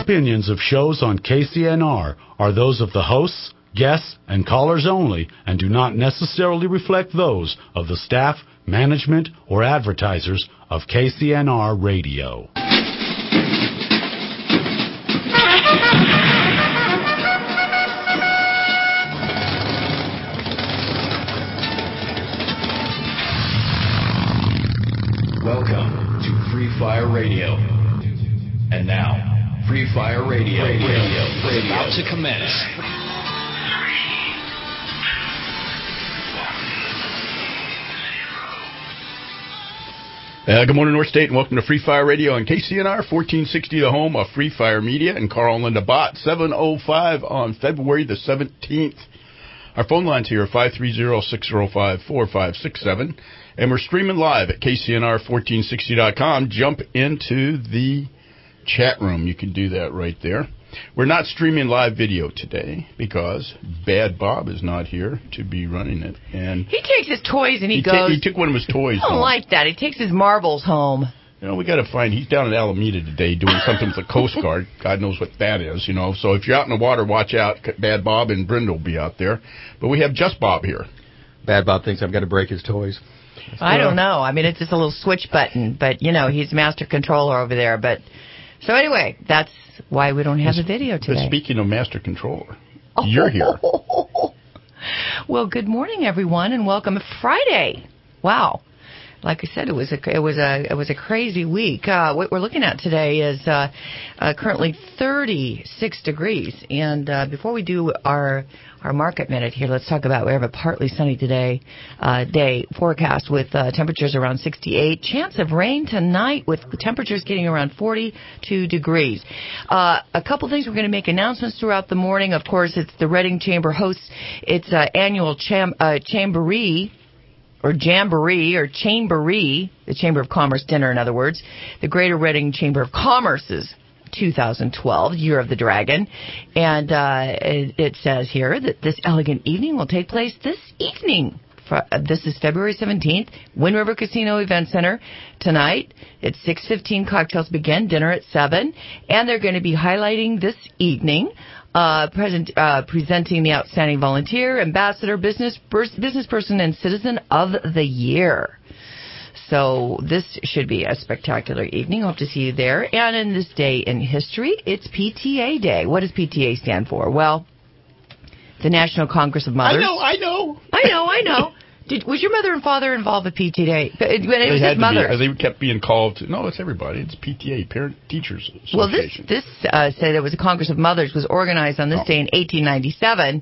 opinions of shows on KCNR are those of the hosts, guests, and callers only and do not necessarily reflect those of the staff, management, or advertisers of KCNR Radio. Welcome to Free Fire Radio. And now, Free Fire Radio is about to commence. Good morning, North State, and welcome to Free Fire Radio on KCNR 1460, the home of Free Fire Media, and Carl and Linda Bott, 7:05 on February the 17th. Our phone lines here are 530-605-4567, and we're streaming live at KCNR1460.com. Jump into the chat room. You can do that right there. We're not streaming live video today because Bad Bob is not here to be running it. And he takes his toys and he goes. He took one of his toys I don't home. like that. He takes his marbles home. You know, we got to find. He's down in Alameda today doing something with the Coast Guard. God knows what that is, you know. So if you're out in the water, watch out. Bad Bob and Brenda will be out there. But we have Just Bob here. Bad Bob thinks I'm going to break his toys. I don't know. I mean, it's just a little switch button. But, you know, he's master controller over there. But so anyway, that's why we don't have the video today. But speaking of master controller, you're here. Well, good morning, everyone, and welcome. Friday. Wow. Like I said, it was a crazy week. What we're looking at today is currently 36 degrees. And before we do our market minute here, let's talk about we have a partly sunny day forecast with temperatures around 68. Chance of rain tonight with temperatures getting around 42 degrees. A couple things we're going to make announcements throughout the morning. Of course, it's the Reading Chamber hosts its annual Chamboree. Or Jamboree, the Chamber of Commerce dinner, in other words, the Greater Reading Chamber of Commerce's 2012 Year of the Dragon. And it says here that this elegant evening will take place this evening. This is February 17th, Wind River Casino Event Center. Tonight, at 6:15, cocktails begin, dinner at 7. And they're going to be highlighting this evening presenting the Outstanding Volunteer, Ambassador, Business Person, and Citizen of the Year. So this should be a spectacular evening. Hope to see you there. And in this day in history, it's PTA Day. What does PTA stand for? Well, the National Congress of Mothers. I know. Was your mother and father involved with PTA Day? It was had his mother. They kept being called. No, it's everybody. It's PTA, Parent Teachers Association. Well, this said it was a Congress of Mothers was organized on this day in 1897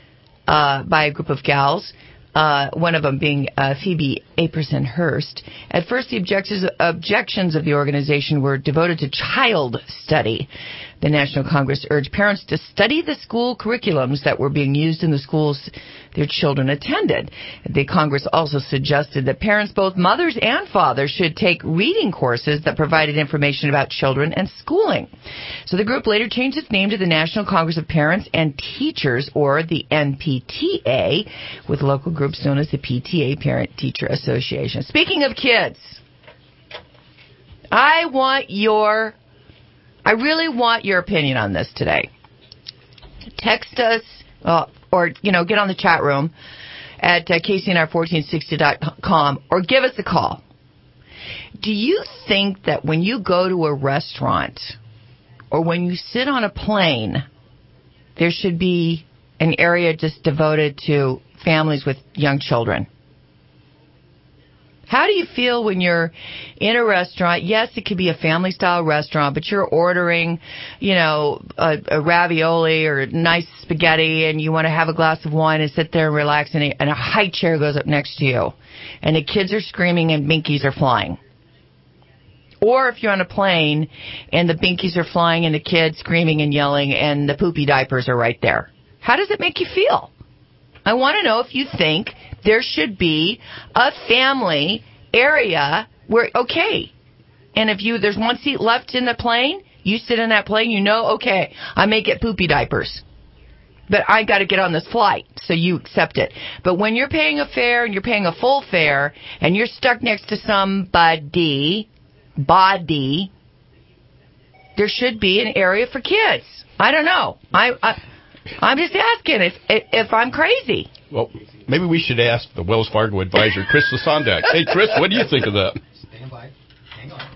by a group of gals. One of them being Phoebe Apperson Hearst. At first, the objections of the organization were devoted to child study. The National Congress urged parents to study the school curriculums that were being used in the schools their children attended. The Congress also suggested that parents, both mothers and fathers, should take reading courses that provided information about children and schooling. So the group later changed its name to the National Congress of Parents and Teachers, or the NPTA, with local groups known as the PTA, Parent Teacher Association. Speaking of kids, I really want your opinion on this today. Text us, or get on the chat room at KCNR1460.com, or give us a call. Do you think that when you go to a restaurant or when you sit on a plane, there should be an area just devoted to families with young children? How do you feel when you're in a restaurant? Yes, it could be a family-style restaurant, but you're ordering, a ravioli or nice spaghetti, and you want to have a glass of wine and sit there and relax, and a high chair goes up next to you, and the kids are screaming and binkies are flying. Or if you're on a plane and the binkies are flying and the kids screaming and yelling and the poopy diapers are right there. How does it make you feel? I want to know if you think there should be a family area where, okay, and if there's one seat left in the plane, you sit in that plane, okay, I may get poopy diapers, but I got to get on this flight, so you accept it. But when you're paying a fare and you're paying a full fare and you're stuck next to somebody, does there should be an area for kids. I don't know. I'm just asking if I'm crazy. Well, maybe we should ask the Wells Fargo advisor, Chris Lasondak. Hey, Chris, what do you think of that? Stand by. Hang on.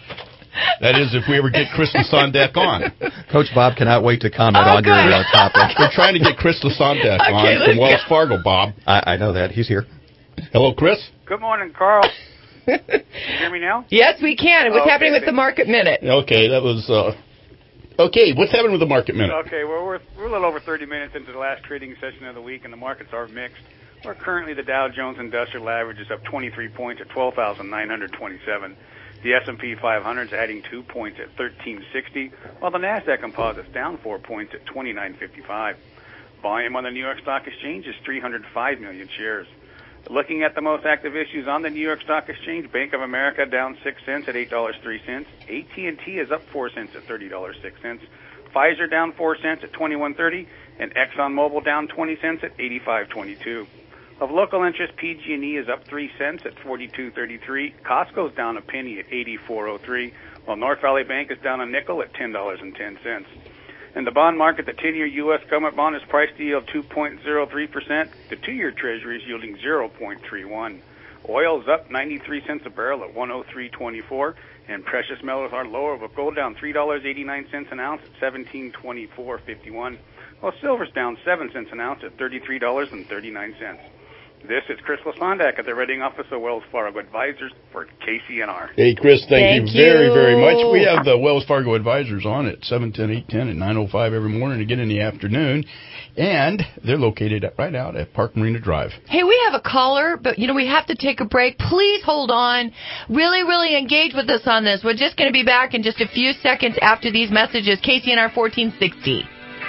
That is, if we ever get Chris Lasondak on. Coach Bob cannot wait to comment on your topic. We're trying to get Chris Lasondak on from Wells Fargo, Bob. I know that. He's here. Hello, Chris. Good morning, Carl. Can you hear me now? Yes, we can. What's happening with the Market Minute? Okay, that was... Okay, what's happening with the Market Minute? Okay, well, we're a little over 30 minutes into the last trading session of the week, and the markets are mixed. Where currently the Dow Jones Industrial Average is up 23 points at 12,927. The S&P 500 is adding 2 points at 1360, while the NASDAQ Composite is down 4 points at 2955. Volume on the New York Stock Exchange is 305 million shares. Looking at the most active issues on the New York Stock Exchange, Bank of America down 6 cents at $8.03. AT&T is up 4 cents at $30.06. Pfizer down 4 cents at $21.30, and ExxonMobil down 20 cents at $85.22. Of local interest, PG&E is up 3 cents at $42.33. Costco's down a penny at $84.03, while North Valley Bank is down a nickel at $10.10. In the bond market, the 10-year U.S. government bond is priced to yield 2.03%. The 2-year Treasury is yielding 0.31. Oil is up 93 cents a barrel at 103.24, and precious metals are lower, with gold down $3.89 an ounce at $1724.51, while silver's down 7 cents an ounce at $33.39. This is Chris Lasondak at the Reading Office of Wells Fargo Advisors for KCNR. Hey, Chris, thank you very, very much. We have the Wells Fargo Advisors on at 7:10, 8:10, and 9:05 every morning, again in the afternoon. And they're located right out at Park Marina Drive. Hey, we have a caller, but, we have to take a break. Please hold on. Really, really engage with us on this. We're just going to be back in just a few seconds after these messages. KCNR 1460.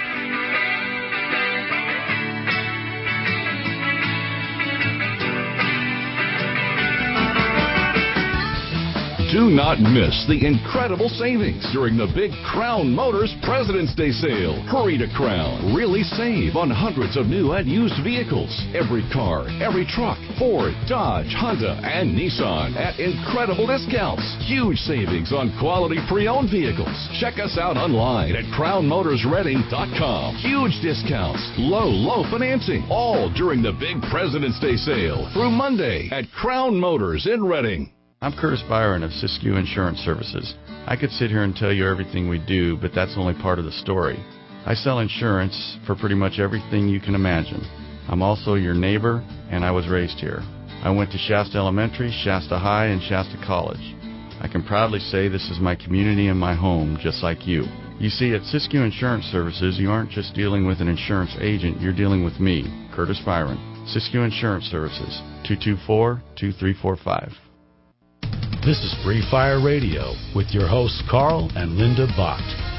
Do not miss the incredible savings during the big Crown Motors President's Day sale. Hurry to Crown. Really save on hundreds of new and used vehicles. Every car, every truck, Ford, Dodge, Honda, and Nissan at incredible discounts. Huge savings on quality pre-owned vehicles. Check us out online at crownmotorsreading.com. Huge discounts. Low financing. All during the big President's Day sale through Monday at Crown Motors in Reading. I'm Curtis Byron of Siskiyou Insurance Services. I could sit here and tell you everything we do, but that's only part of the story. I sell insurance for pretty much everything you can imagine. I'm also your neighbor, and I was raised here. I went to Shasta Elementary, Shasta High, and Shasta College. I can proudly say this is my community and my home, just like you. You see, at Siskiyou Insurance Services, you aren't just dealing with an insurance agent, you're dealing with me, Curtis Byron. Siskiyou Insurance Services, 224-2345. This is Free Fire Radio with your hosts Carl and Linda Bott.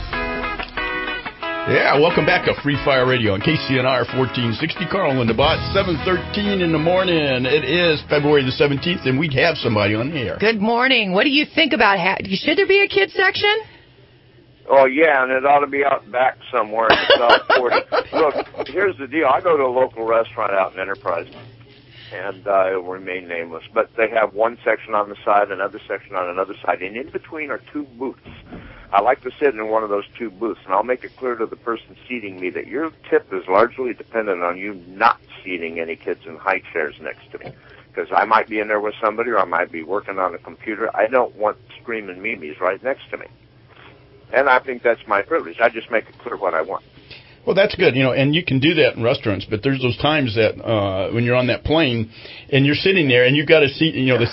Yeah, welcome back to Free Fire Radio on KCNR 1460. Carl and Linda Bott, 7:13 in the morning. It is February the 17th, and we'd have somebody on the air. Good morning. What do you think about should there be a kids section? Oh, yeah, and it ought to be out back somewhere in the South 40. Look, here's the deal. I go to a local restaurant out in Enterprise, and it will remain nameless. But they have one section on the side, another section on another side, and in between are two booths. I like to sit in one of those two booths, and I'll make it clear to the person seating me that your tip is largely dependent on you not seating any kids in high chairs next to me, because I might be in there with somebody or I might be working on a computer. I don't want screaming memes right next to me. And I think that's my privilege. I just make it clear what I want. Well, that's good, and you can do that in restaurants. But there's those times that when you're on that plane and you're sitting there and you've got a seat,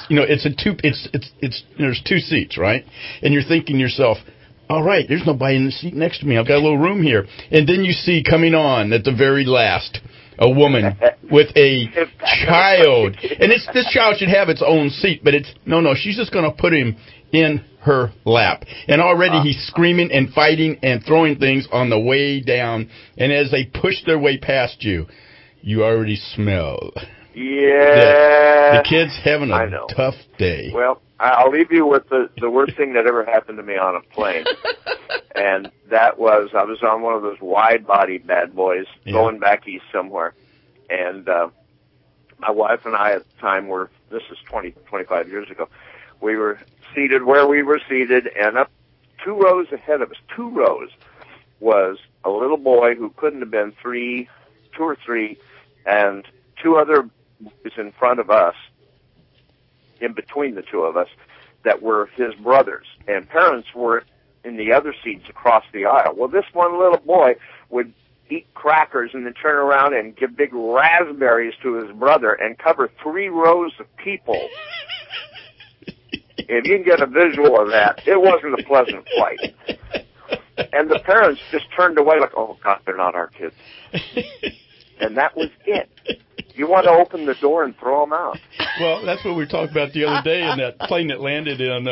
there's two seats, right? And you're thinking to yourself, all right, there's nobody in the seat next to me. I've got a little room here. And then you see coming on at the very last a woman with a child, and this child should have its own seat, but no, she's just going to put him in her lap. And already he's screaming and fighting and throwing things on the way down. And as they push their way past you, you already smell. Yeah. The kid's having a tough day. Well, I'll leave you with the worst thing that ever happened to me on a plane. And that was, I was on one of those wide-body bad boys going back east somewhere. And my wife and I at the time this is 25 years ago, we were seated where we were seated, and up 2 rows ahead of us, 2 rows, was a little boy who couldn't have been 2 or 3, and 2 other boys in front of us, in between the 2 of us, that were his brothers. And parents were in the other seats across the aisle. Well, this one little boy would eat crackers and then turn around and give big raspberries to his brother and cover 3 rows of people. If you can get a visual of that, it wasn't a pleasant flight. And the parents just turned away like, oh, God, they're not our kids. And that was it. You want to open the door and throw them out. Well, that's what we talked about the other day in that plane that landed in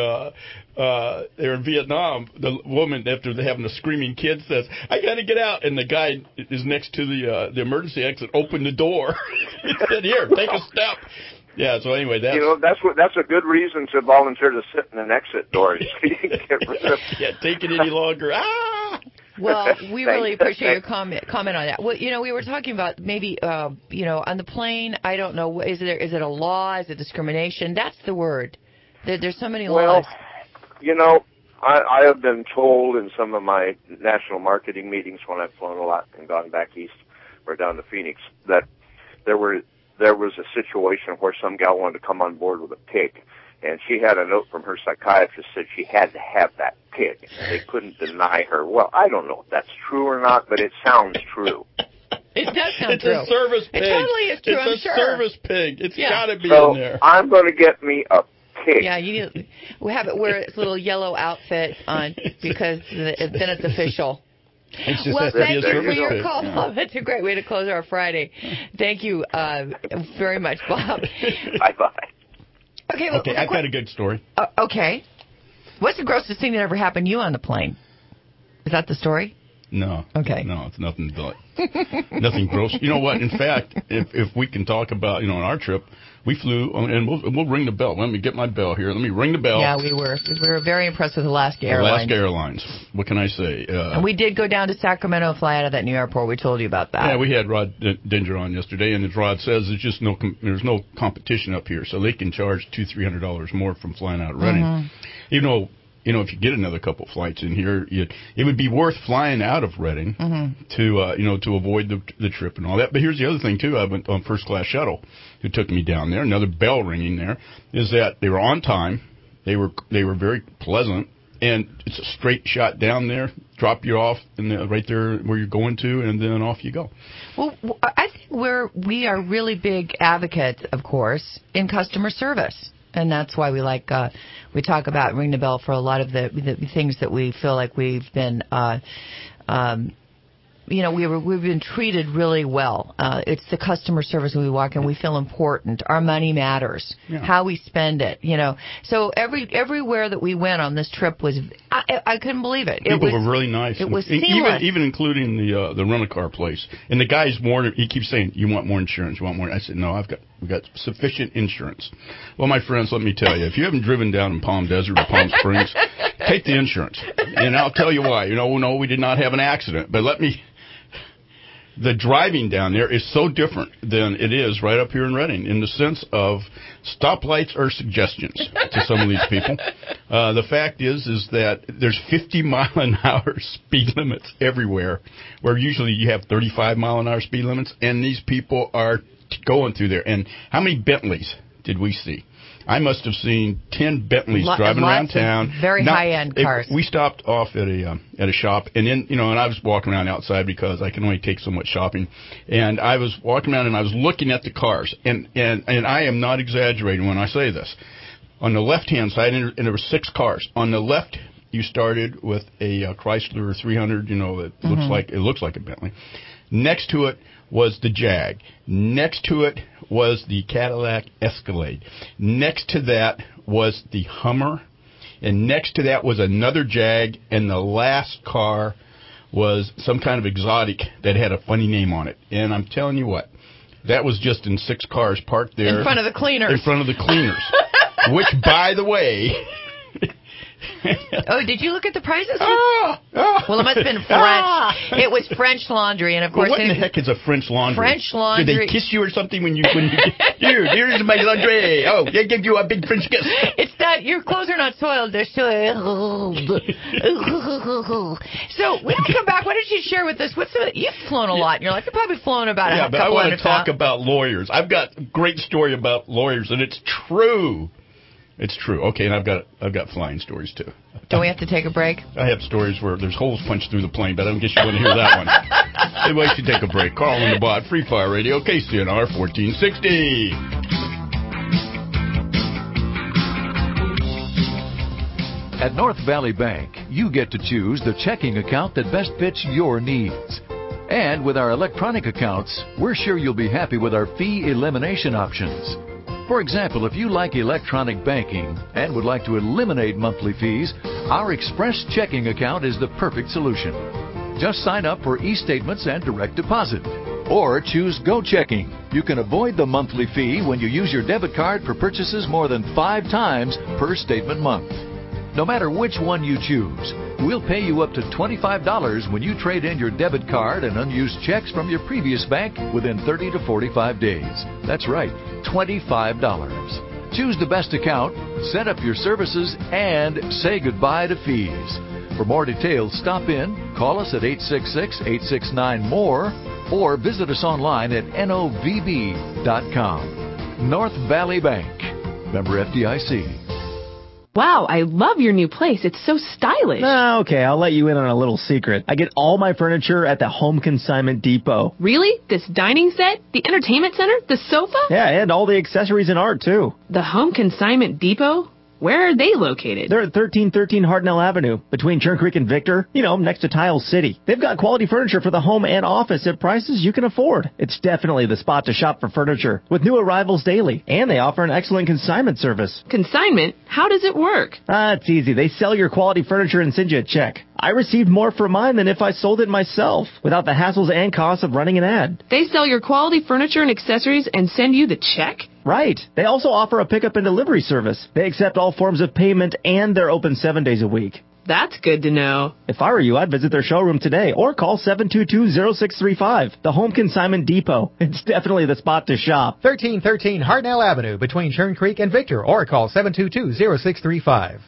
there in Vietnam. The woman, after having a screaming kid, says, I got to get out. And the guy is next to the emergency exit, opened the door. He said, here, take a step. Yeah, so anyway, that's a good reason to volunteer to sit in an exit door. You can get rid of Can't take it any longer. Ah! Well, we really appreciate your comment on that. Well, we were talking about maybe, on the plane, I don't know, is it a law? Is it discrimination? That's the word. There's so many laws. Well, I have been told in some of my national marketing meetings when I've flown a lot and gone back east or down to Phoenix that there was a situation where some gal wanted to come on board with a pig. And she had a note from her psychiatrist that she had to have that pig. They couldn't deny her. Well, I don't know if that's true or not, but it sounds true. It does sound true. It's a service pig. It totally is true, It's a service pig. It's got to be so in there. I'm going to get me a pig. Yeah, we have it wear its little yellow outfit on because then it's official. Well, thank you for your call, Bob. That's a great way to close our Friday. Thank you very much, Bob. Bye-bye. Okay, I've got a good story. Okay. What's the grossest thing that ever happened to you on the plane? Is that the story? No. Okay. No, it's nothing nothing gross. You know what? In fact, if we can talk about, on our trip, we flew, and we'll ring the bell. Let me get my bell here. Let me ring the bell. Yeah, we were very impressed with Alaska Airlines. Alaska Airlines. What can I say? And we did go down to Sacramento and fly out of that new airport. We told you about that. Yeah, we had Rod Dinger on yesterday, and as Rod says, there's just there's no competition up here, so they can charge $200-300 more from flying out of Reading. Mm-hmm. Even though, if you get another couple flights in here, it would be worth flying out of Reading to avoid the trip and all that. But here's the other thing, too. I went on first-class shuttle who took me down there. Another bell ringing there is that they were on time. They were very pleasant. And it's a straight shot down there, drop you off right there where you're going to, and then off you go. Well, I think we are really big advocates, of course, in customer service. And that's why we talk about ring the bell for a lot of the things that we feel like we've been, we've been treated really well. It's the customer service when we walk in. We feel important. Our money matters. Yeah. How we spend it, So everywhere that we went on this trip was, I couldn't believe it. People were really nice. It was seamless. Even including the rental-car place. And the guy's he keeps saying, you want more insurance, you want more. I said, no, we've got sufficient insurance. Well, my friends, let me tell you, if you haven't driven down in Palm Desert or Palm Springs, take the insurance. And I'll tell you why. No, we did not have an accident. But the driving down there is so different than it is right up here in Reading in the sense of stoplights are suggestions to some of these people. The fact is that there's 50-mile-an-hour speed limits everywhere, where usually you have 35-mile-an-hour speed limits, and these people are going through there. And how many Bentleys did we see? I must have seen 10 Bentleys driving around town. Very high-end cars. We stopped off at a shop, and then and I was walking around outside because I can only take so much shopping. And I was walking around and I was looking at the cars, and I am not exaggerating when I say this. On the left-hand side, and there were 6 cars. On the left, you started with a Chrysler 300. That looks like a Bentley. Next to it was the Jag. Next to it was the Cadillac Escalade. Next to that was the Hummer. And next to that was another Jag. And the last car was some kind of exotic that had a funny name on it. And I'm telling you what, that was just in 6 cars parked there. In front of the cleaners. In front of the cleaners. Which, by the way, Oh, did you look at the prices? Well, it must have been French. It was French Laundry, and of course, what in the heck is a French Laundry? French Laundry. Do they kiss you or something when you here's my laundry? Oh, they give you a big French kiss. It's not. Your clothes are not soiled. They're soiled. So when we come back, why don't you share with us you've flown a lot in your life. You've probably flown about a couple but I want to hundred talk times. about lawyers. I've got a great story about lawyers, and it's true. It's true. Okay, and I've got flying stories too. Don't we have to take a break? I have stories where there's holes punched through the plane, but I don't guess you want to hear that one. Anyway, we should take a break. Carl and the Bot, Free Fire Radio, KCNR 1460. At North Valley Bank, you get to choose the checking account that best fits your needs. And with our electronic accounts, we're sure you'll be happy with our fee elimination options. For example, if you like electronic banking and would like to eliminate monthly fees, our Express checking account is the perfect solution. Just sign up for e-statements and direct deposit. Or choose Go Checking. You can avoid the monthly fee when you use your debit card for purchases more than 5 times per statement month. No matter which one you choose, we'll pay you up to $25 when you trade in your debit card and unused checks from your previous bank within 30 to 45 days. That's right, $25. Choose the best account, set up your services, and say goodbye to fees. For more details, stop in, call us at 866-869-MORE, or visit us online at novb.com. North Valley Bank, member FDIC. Wow, I love your new place. It's so stylish. Okay, I'll let you in on a little secret. I get all my furniture at the Home Consignment Depot. Really? This dining set? The entertainment center? The sofa? Yeah, and all the accessories and art, too. The Home Consignment Depot? Where are they located? They're at 1313 Hardnell Avenue, between Churn Creek and Victor, next to Tile City. They've got quality furniture for the home and office at prices you can afford. It's definitely the spot to shop for furniture, with new arrivals daily. And they offer an excellent consignment service. Consignment? How does it work? It's easy. They sell your quality furniture and send you a check. I received more for mine than if I sold it myself, without the hassles and costs of running an ad. They sell your quality furniture and accessories and send you the check? Right. They also offer a pickup and delivery service. They accept all forms of payment, and they're open 7 days a week. That's good to know. If I were you, I'd visit their showroom today or call 722-0635, the Home Consignment Depot. It's definitely the spot to shop. 1313 Hartnell Avenue between Churn Creek and Victor, or call 722-0635.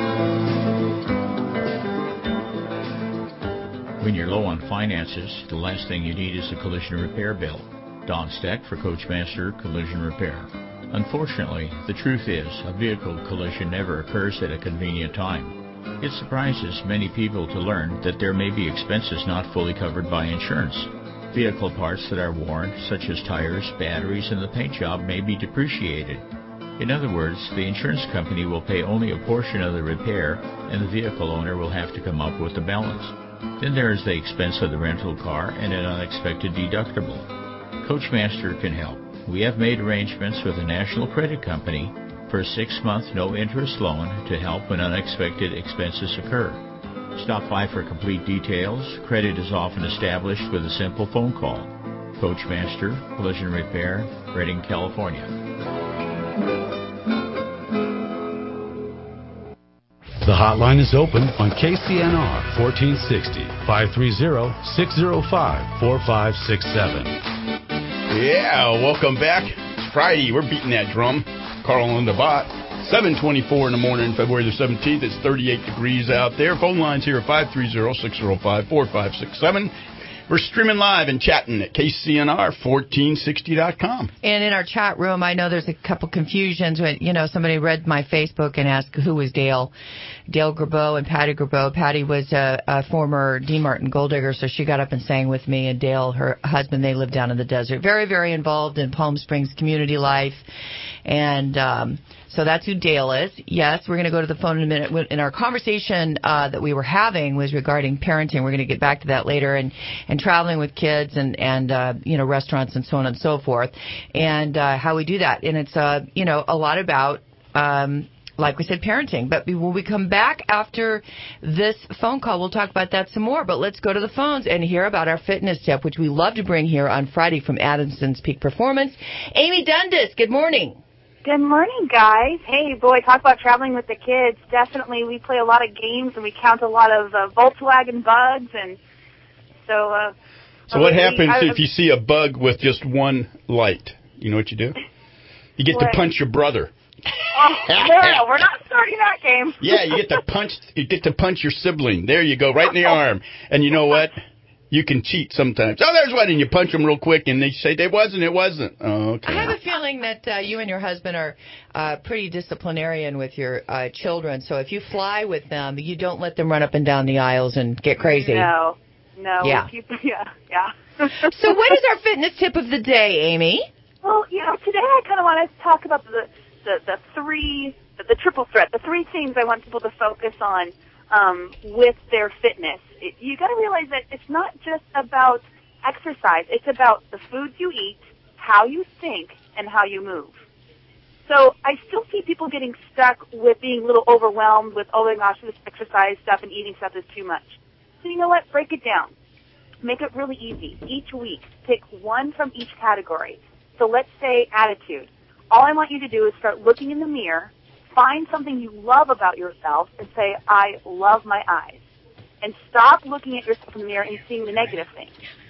When you're low on finances, the last thing you need is a collision repair bill. Don Steck for Coachmaster Collision Repair. Unfortunately, the truth is a vehicle collision never occurs at a convenient time. It surprises many people to learn that there may be expenses not fully covered by insurance. Vehicle parts that are worn, such as tires, batteries, and the paint job, may be depreciated. In other words, the insurance company will pay only a portion of the repair, and the vehicle owner will have to come up with the balance. Then there is the expense of the rental car and an unexpected deductible. Coachmaster can help. We have made arrangements with a national credit company for a 6-month no-interest loan to help when unexpected expenses occur. Stop by for complete details. Credit is often established with a simple phone call. Coachmaster Collision Repair, Redding, California. The hotline is open on KCNR 1460, 530-605-4567. Yeah, welcome back. It's Friday. We're beating that drum. Carl and the Bot. 7:24 in the morning, February the 17th. It's 38 degrees out there. Phone lines here at 530-605-4567. We're streaming live and chatting at KCNR1460.com. And in our chat room, I know there's a couple confusions when, somebody read my Facebook and asked who was Dale Grabeau and Patty Grabeau. Patty was a former Dean Martin gold digger, so she got up and sang with me. And Dale, her husband, they live down in the desert. Very, very involved in Palm Springs community life. And so that's who Dale is. Yes, we're going to go to the phone in a minute. In our conversation that we were having was regarding parenting. We're going to get back to that later, and traveling with kids and restaurants and so on and so forth, and how we do that. And it's a lot about like we said, parenting. But when we come back after this phone call, we'll talk about that some more. But let's go to the phones and hear about our fitness tip, which we love to bring here on Friday from Adamson's Peak Performance. Amy Dundas, good morning. Good morning, guys. Hey, boy, talk about traveling with the kids. Definitely, we play a lot of games and we count a lot of Volkswagen bugs, and so. So what happens if you see a bug with just one light? You know what you do? You get to punch your brother. Oh, no, we're not starting that game. Yeah, you get to punch your sibling. There you go, right in the arm. And you know what? You can cheat sometimes. Oh, there's one, and you punch them real quick, and they say, it wasn't. Oh, okay. I have a feeling that you and your husband are pretty disciplinarian with your children, so if you fly with them, you don't let them run up and down the aisles and get crazy. No. Yeah. Yeah. So what is our fitness tip of the day, Amy? Well, today I kind of want to talk about the triple threat, the three things I want people to focus on with their fitness. You got to realize that it's not just about exercise. It's about the foods you eat, how you think, and how you move. So I still see people getting stuck with being a little overwhelmed with, oh my gosh, this exercise stuff and eating stuff is too much. So you know what? Break it down. Make it really easy. Each week, pick one from each category. So let's say attitude. All I want you to do is start looking in the mirror, find something you love about yourself, and say, I love my eyes. And stop looking at yourself in the mirror and seeing the negative things.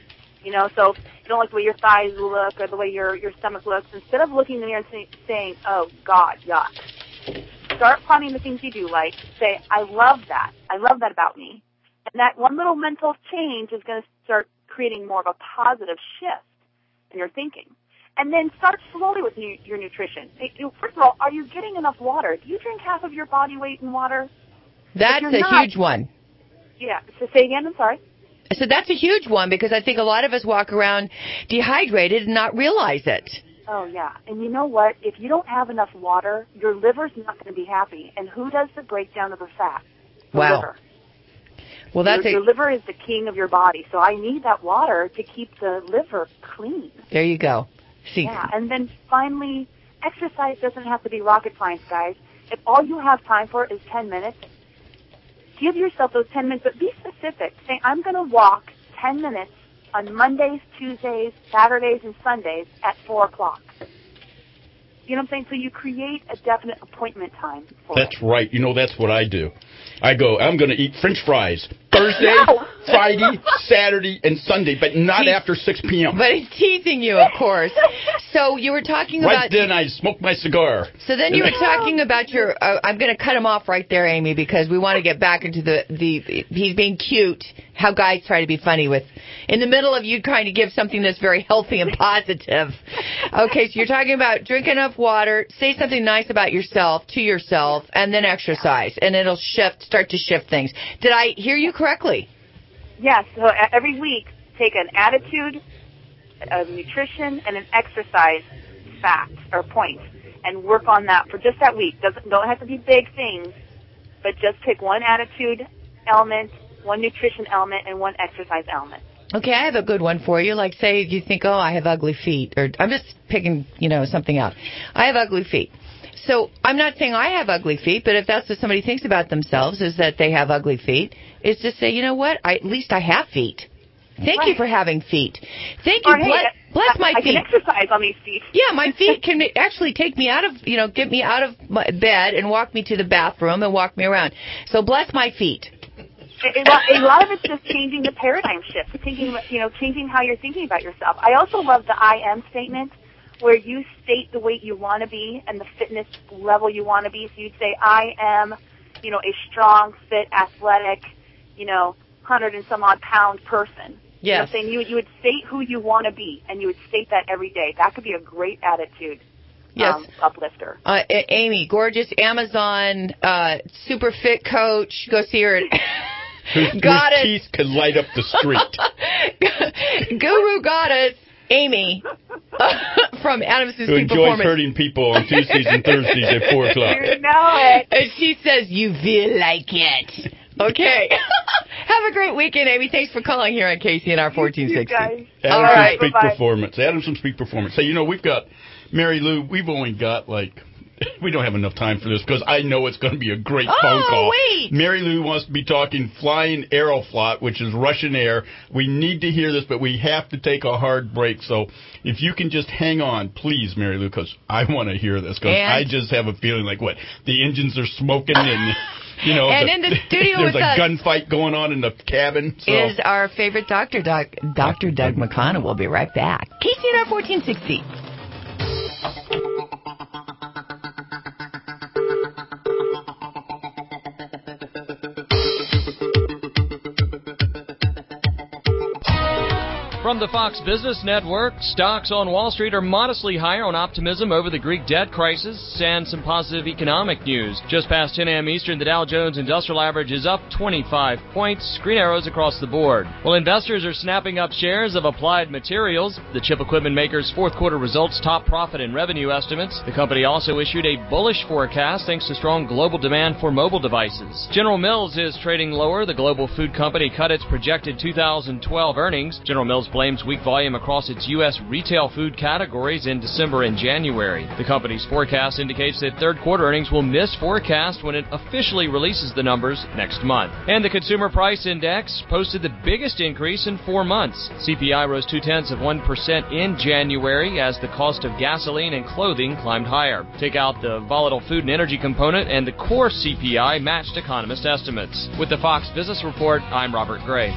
So if you don't like the way your thighs look or the way your stomach looks, instead of looking in the mirror and saying, oh, God, yuck, start finding the things you do like. Say, I love that. I love that about me. And that one little mental change is going to start creating more of a positive shift in your thinking. And then start slowly with your nutrition. First of all, are you getting enough water? Do you drink half of your body weight in water? That's a huge one. Yeah. So say again, I'm sorry. So that's a huge one because I think a lot of us walk around dehydrated and not realize it. Oh, yeah. And you know what? If you don't have enough water, your liver's not going to be happy. And who does the breakdown of the fat? The liver. Well, your liver is the king of your body. So I need that water to keep the liver clean. There you go. See. Yeah. And then finally, exercise doesn't have to be rocket science, guys. If all you have time for is 10 minutes, give yourself those 10 minutes, but be specific. Say, I'm going to walk 10 minutes on Mondays, Tuesdays, Saturdays, and Sundays at 4 o'clock. You know what I'm saying? So you create a definite appointment time for That's right. That's what I do. I go, I'm going to eat French fries Thursday, Friday, Saturday, and Sunday, but not after 6 p.m. But he's teasing you, of course. So you were talking about... Right then I smoke my cigar. So then you were talking about your... I'm going to cut him off right there, Amy, because we want to get back into the he's being cute, how guys try to be funny with... In the middle of you trying to give something that's very healthy and positive. Okay, so you're talking about drink enough water, say something nice about yourself, to yourself, and then exercise, and it'll start to shift things. Did I hear you correctly? Yes. So every week, take an attitude, a nutrition, and an exercise fact or point, and work on that for just that week. Don't have to be big things, but just pick one attitude element, one nutrition element, and one exercise element. Okay, I have a good one for you. Like, say you think, oh, I have ugly feet, or I'm just picking, something out. I have ugly feet. So I'm not saying I have ugly feet, but if that's what somebody thinks about themselves is that they have ugly feet, is to say, you know what, at least I have feet. Thank you for having feet. Thank you. Bless my feet. I can exercise on these feet. Yeah, my feet can actually take me out of, get me out of my bed and walk me to the bathroom and walk me around. So bless my feet. A lot of it's just changing the paradigm shift, changing how you're thinking about yourself. I also love the I am statement, where you state the weight you want to be and the fitness level you want to be. So you'd say, I am, a strong, fit, athletic, 100 and some odd pound person. Yes. You know what I'm saying? You would state who you want to be, and you would state that every day. That could be a great attitude. Yes. Uplifter. Amy, gorgeous Amazon super fit coach. Go see her at whose teeth could light up the street. Guru Goddess Amy from Adams' Peak Performance. Who enjoys hurting people on Tuesdays and Thursdays at 4 o'clock. You know it. And she says, you feel like it. Okay. Have a great weekend, Amy. Thanks for calling here on KCNR 1460. Adams Peak Performance. Adams Peak Performance. Hey, we've got, Mary Lou, we've only got like we don't have enough time for this because I know it's going to be a great phone call. Wait. Mary Lou wants to be talking flying Aeroflot, which is Russian Air. We need to hear this, but we have to take a hard break. So if you can just hang on, please, Mary Lou, because I want to hear this because I just have a feeling like, what, the engines are smoking and... You know, and in the studio there's with a us gunfight going on in the cabin. So. Is our favorite doctor, Dr. Doug McConnell. We'll be right back. KCNR 1460. From the Fox Business Network, stocks on Wall Street are modestly higher on optimism over the Greek debt crisis and some positive economic news. Just past 10 a.m. Eastern, the Dow Jones Industrial Average is up 25 points, green arrows across the board. While investors are snapping up shares of Applied Materials, the chip equipment maker's fourth quarter results top profit and revenue estimates. The company also issued a bullish forecast thanks to strong global demand for mobile devices. General Mills is trading lower. The global food company cut its projected 2012 earnings. General Mills blames weak volume across its U.S. retail food categories in December and January. The company's forecast indicates that third quarter earnings will miss forecast when it officially releases the numbers next month. And the Consumer Price Index posted the biggest increase in 4 months. CPI rose 0.2% in January as the cost of gasoline and clothing climbed higher. Take out the volatile food and energy component and the core CPI matched economist estimates. With the Fox Business Report, I'm Robert Gray.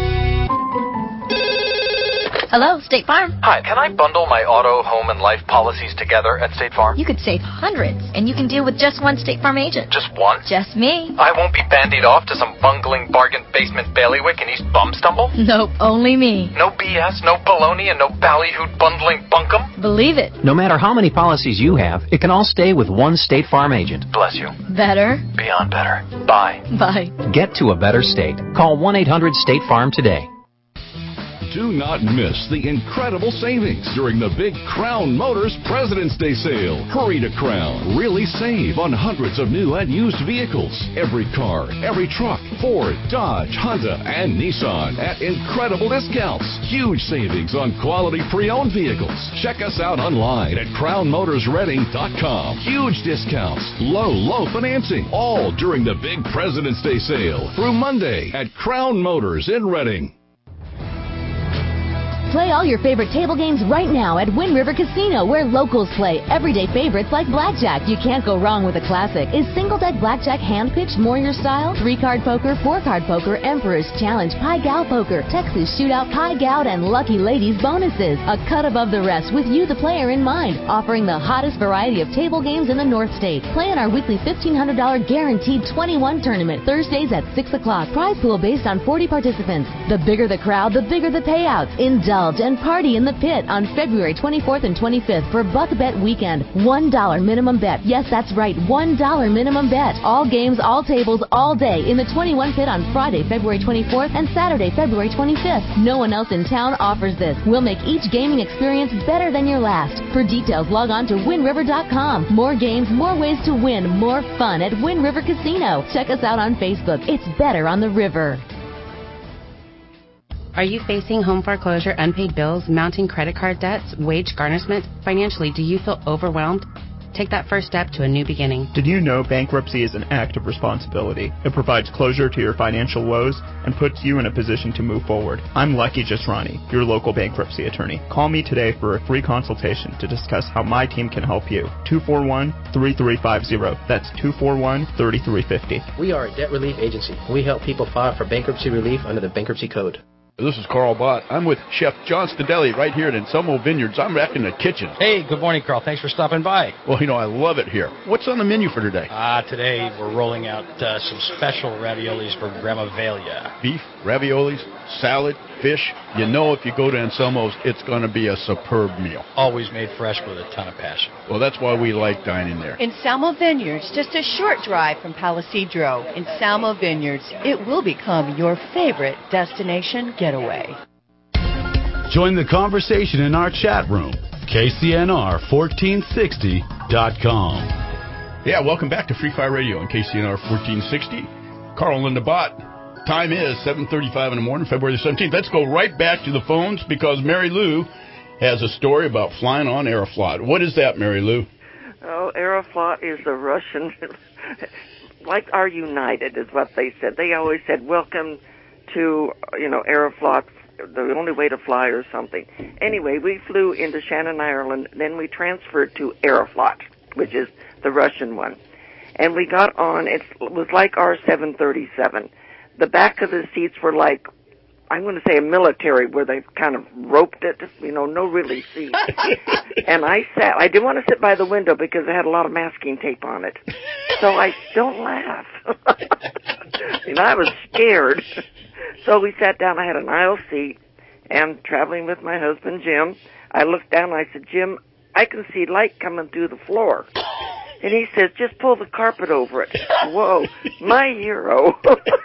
Hello, State Farm. Hi, can I bundle my auto, home, and life policies together at State Farm? You could save hundreds, and you can deal with just one State Farm agent. Just one? Just me. I won't be bandied off to some bungling bargain basement bailiwick in East Bumstumble? Nope, only me. No BS, no baloney, and no ballyhooed bundling bunkum? Believe it. No matter how many policies you have, it can all stay with one State Farm agent. Bless you. Better. Beyond better. Bye. Bye. Get to a better state. Call 1-800-STATE-FARM today. Do not miss the incredible savings during the big Crown Motors President's Day sale. Hurry to Crown. Really save on hundreds of new and used vehicles. Every car, every truck, Ford, Dodge, Honda, and Nissan at incredible discounts. Huge savings on quality pre-owned vehicles. Check us out online at crownmotorsreading.com. Huge discounts, low financing, all during the big President's Day sale through Monday at Crown Motors in Reading. Play all your favorite table games right now at Wind River Casino, where locals play everyday favorites like blackjack. You can't go wrong with a classic. Is single deck blackjack hand pitched more your style? 3-card poker, 4-card poker, Emperor's Challenge, Pai Gow poker, Texas Shootout, Pai Gow, and Lucky Ladies bonuses. A cut above the rest with you, the player, in mind. Offering the hottest variety of table games in the North State. Play in our weekly $1,500 guaranteed 21 tournament, Thursdays at 6 o'clock. Prize pool based on 40 participants. The bigger the crowd, the bigger the payouts. Indulge and party in the pit on February 24th and 25th for Buck Bet Weekend. $1 minimum bet. Yes, that's right, $1 minimum bet. All games, all tables, all day in the 21 pit on Friday, February 24th and Saturday, February 25th. No one else in town offers this. We'll make each gaming experience better than your last. For details, log on to WindRiver.com. More games, more ways to win, more fun at Wind River Casino. Check us out on Facebook. It's better on the river. Are you facing home foreclosure, unpaid bills, mounting credit card debts, wage garnishment? Financially, do you feel overwhelmed? Take that first step to a new beginning. Did you know bankruptcy is an act of responsibility? It provides closure to your financial woes and puts you in a position to move forward. I'm Lucky Jasrani, your local bankruptcy attorney. Call me today for a free consultation to discuss how my team can help you. 241-3350. That's 241-3350. We are a debt relief agency. We help people file for bankruptcy relief under the Bankruptcy Code. This is Carl Bott. I'm with Chef John Stadelli right here at Anselmo Vineyards. I'm back in the kitchen. Hey, good morning, Carl. Thanks for stopping by. Well, I love it here. What's on the menu for today? Today we're rolling out some special raviolis for Grandma Velia. Beef, raviolis, salad, fish. If you go to Anselmo's, it's going to be a superb meal. Always made fresh with a ton of passion. Well, that's why we like dining there. Anselmo Vineyards, just a short drive from Palisadro. Anselmo Vineyards, it will become your favorite destination getaway. Join the conversation in our chat room, KCNR1460.com. Yeah, welcome back to Free Fire Radio on KCNR 1460. Carl and Linda Bott. Time is 7:35 in the morning, February the 17th. Let's go right back to the phones because Mary Lou has a story about flying on Aeroflot. What is that, Mary Lou? Oh, Aeroflot is a Russian, like our United is what they said. They always said, welcome to, Aeroflot, the only way to fly or something. Anyway, we flew into Shannon, Ireland, then we transferred to Aeroflot, which is the Russian one. And we got on, it was like our 737. The back of the seats were like, I'm going to say a military, where they kind of roped it, no really seats. And I didn't want to sit by the window because it had a lot of masking tape on it. So don't laugh. I was scared. So we sat down, I had an aisle seat, and traveling with my husband, Jim, I looked down and I said, Jim, I can see light coming through the floor. And he says, just pull the carpet over it. Whoa, my hero.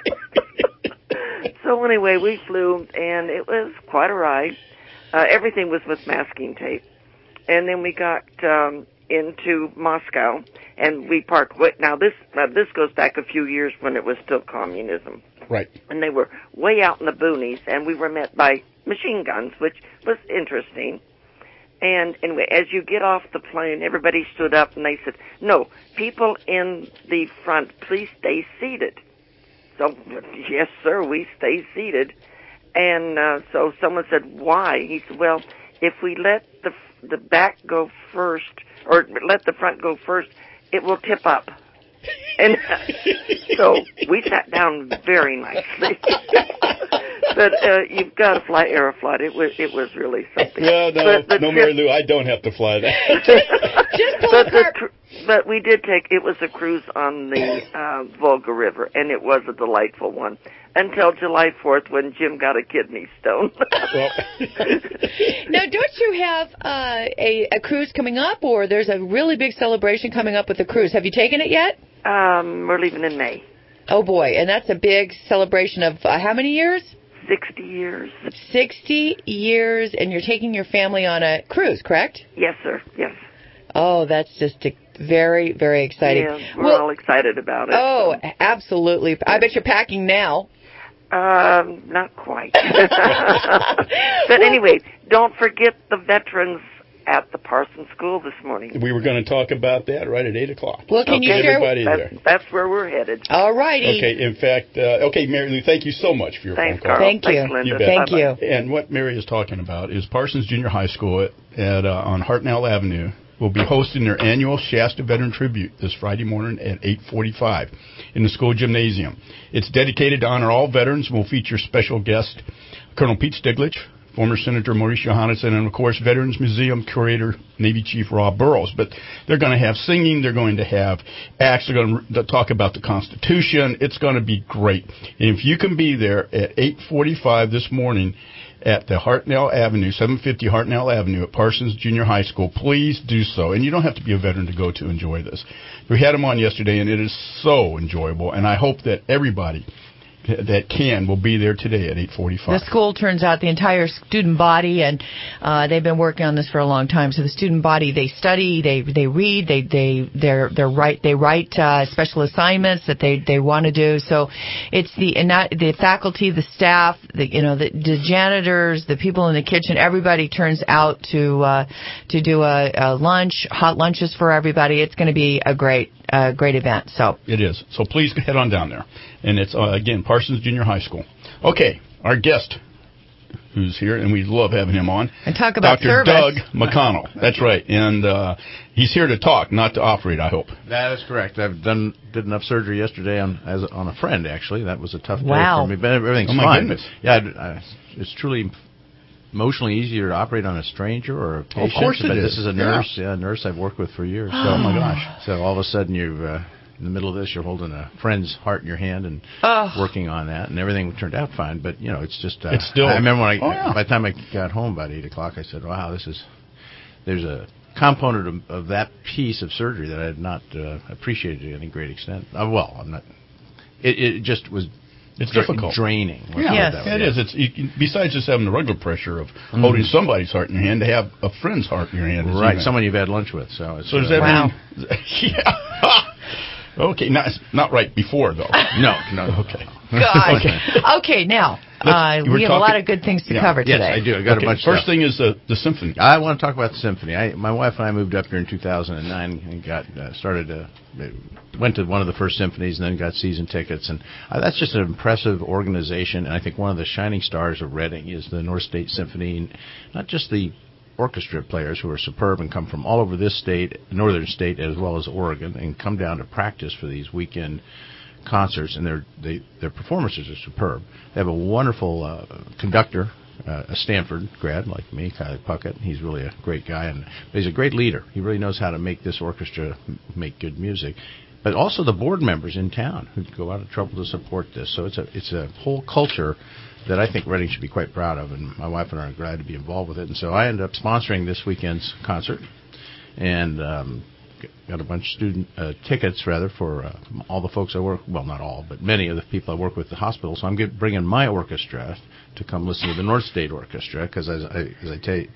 So anyway, we flew, and it was quite a ride. Everything was with masking tape. And then we got into Moscow, and we parked. Now, this goes back a few years when it was still communism. Right. And they were way out in the boonies, and we were met by machine guns, which was interesting. And anyway, as you get off the plane, everybody stood up, and they said, no, people in the front, please stay seated. So, yes, sir, we stay seated. And so someone said, why? He said, well, if we let the back go first, or let the front go first, it will tip up. And so we sat down very nicely. But you've got to fly Aeroflot. It was really something. Yeah, no, Mary Lou, I don't have to fly that. Just pull but we did it was a cruise on the Volga River, and it was a delightful one. Until July 4th when Jim got a kidney stone. Now, don't you have a cruise coming up, or there's a really big celebration coming up with the cruise? Have you taken it yet? We're leaving in May. Oh, boy. And that's a big celebration of how many years? 60 years. 60 years, and you're taking your family on a cruise, correct? Yes, sir. Yes. Oh, that's just very, very exciting. Yeah, we're all excited about it. Oh, absolutely. I bet you're packing now. Not quite. But anyway, don't forget the veterans at the Parsons School this morning. We were going to talk about that right at 8 o'clock. Well, can you share? Everybody there. That's where we're headed. All righty. Okay, in fact, Mary Lou, thank you so much for your phone call. Thank you. Thanks, Linda. You bet. Thank you. And what Mary is talking about is Parsons Junior High School on Hartnell Avenue will be hosting their annual Shasta Veteran Tribute this Friday morning at 8:45 in the school gymnasium. It's dedicated to honor all veterans and will feature special guest Colonel Pete Stiglich, former Senator Maurice Johannesson, and, of course, Veterans Museum curator Navy Chief Rob Burrows. But they're going to have singing. They're going to have acts. They're going to talk about the Constitution. It's going to be great. And if you can be there at 8:45 this morning at the Hartnell Avenue, 750 Hartnell Avenue at Parsons Junior High School, please do so. And you don't have to be a veteran to go to enjoy this. We had them on yesterday, and it is so enjoyable. And I hope that everybody that will be there today at 8:45. The school turns out the entire student body, and they've been working on this for a long time. So the student body, they study, they read, they write special assignments that they want to do. So it's the faculty, the staff, the janitors, the people in the kitchen. Everybody turns out to do a lunch, hot lunches for everybody. It's going to be a great event. So it is. So please head on down there. And it's, again, Parsons Junior High School. Okay, our guest who's here, and we love having him on. And talk about Dr. service. Doug McConnell. That's right. And he's here to talk, not to operate, I hope. That is correct. I've did enough surgery yesterday on a friend, actually. That was a tough day wow. for me. But everything's oh my fine. Goodness. Yeah, it's truly emotionally easier to operate on a stranger or a patient. Of course it but is. This is a nurse, a nurse I've worked with for years. So, oh my gosh. So all of a sudden you've in the middle of this, you're holding a friend's heart in your hand and working on that, and everything turned out fine. But it's just it's still. I remember when by the time I got home about 8 o'clock, I said, "Wow, there's a component of that piece of surgery that I had not appreciated to any great extent." Well, I'm not. It just was. It's difficult, draining. Yeah, it is. It's besides just having the regular pressure of holding somebody's heart in your hand, to have a friend's heart in your hand, right? Someone you've had lunch with. So does that mean? Yeah. Okay, not right before, though. No. Okay. God. Okay, now, we have a lot of good things to cover today. Yes, I do. I got a bunch of stuff. First thing is the symphony. I want to talk about the symphony. My wife and I moved up here in 2009 and went to one of the first symphonies and then got season tickets. And that's just an impressive organization. And I think one of the shining stars of Reading is the North State Symphony. And not just the orchestra players who are superb and come from all over this state, northern state, as well as Oregon, and come down to practice for these weekend concerts, and their performances are superb. They have a wonderful conductor, a Stanford grad like me, Kyle Puckett. He's really a great guy, and he's a great leader. He really knows how to make this orchestra make good music. But also the board members in town who go out of trouble to support this. So it's a whole culture that I think Reading should be quite proud of, and my wife and I are glad to be involved with it. And so I ended up sponsoring this weekend's concert, and got a bunch of student tickets, rather, for all the folks I work, well, not all, but many of the people I work with at the hospital. So I'm bringing my orchestra to come listen to the North State Orchestra, because as I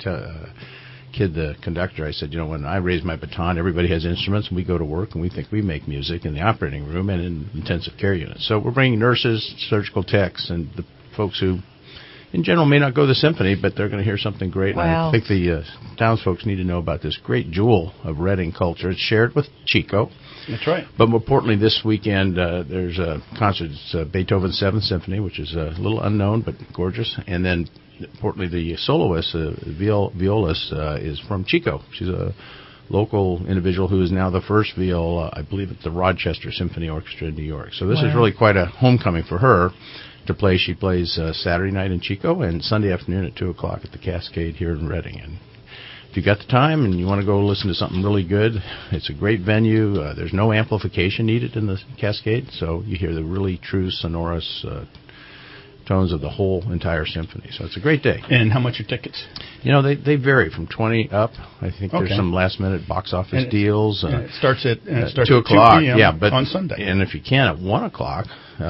kid the conductor, I said, when I raise my baton, everybody has instruments, and we go to work, and we think we make music in the operating room and in intensive care units. So we're bringing nurses, surgical techs, and the folks who, in general, may not go to the symphony, but they're going to hear something great. Wow. And I think the townsfolk need to know about this great jewel of Reading culture. It's shared with Chico. That's right. But more importantly, this weekend, there's a concert. It's Beethoven's 7th Symphony, which is a little unknown but gorgeous. And then, importantly, the soloist, violist, is from Chico. She's a local individual who is now the first viola, I believe, at the Rochester Symphony Orchestra in New York. So this is really quite a homecoming for her to play. She plays Saturday night in Chico and Sunday afternoon at 2 o'clock at the Cascade here in Reading. And if you got the time and you want to go listen to something really good, it's a great venue. There's no amplification needed in the Cascade, so you hear the really true sonorous tones of the whole entire symphony. So it's a great day. And how much are tickets? They vary from $20 up. I think there's some last-minute box office deals. It starts at 2 o'clock. 2 p.m. But on Sunday. And if you can, at 1 o'clock,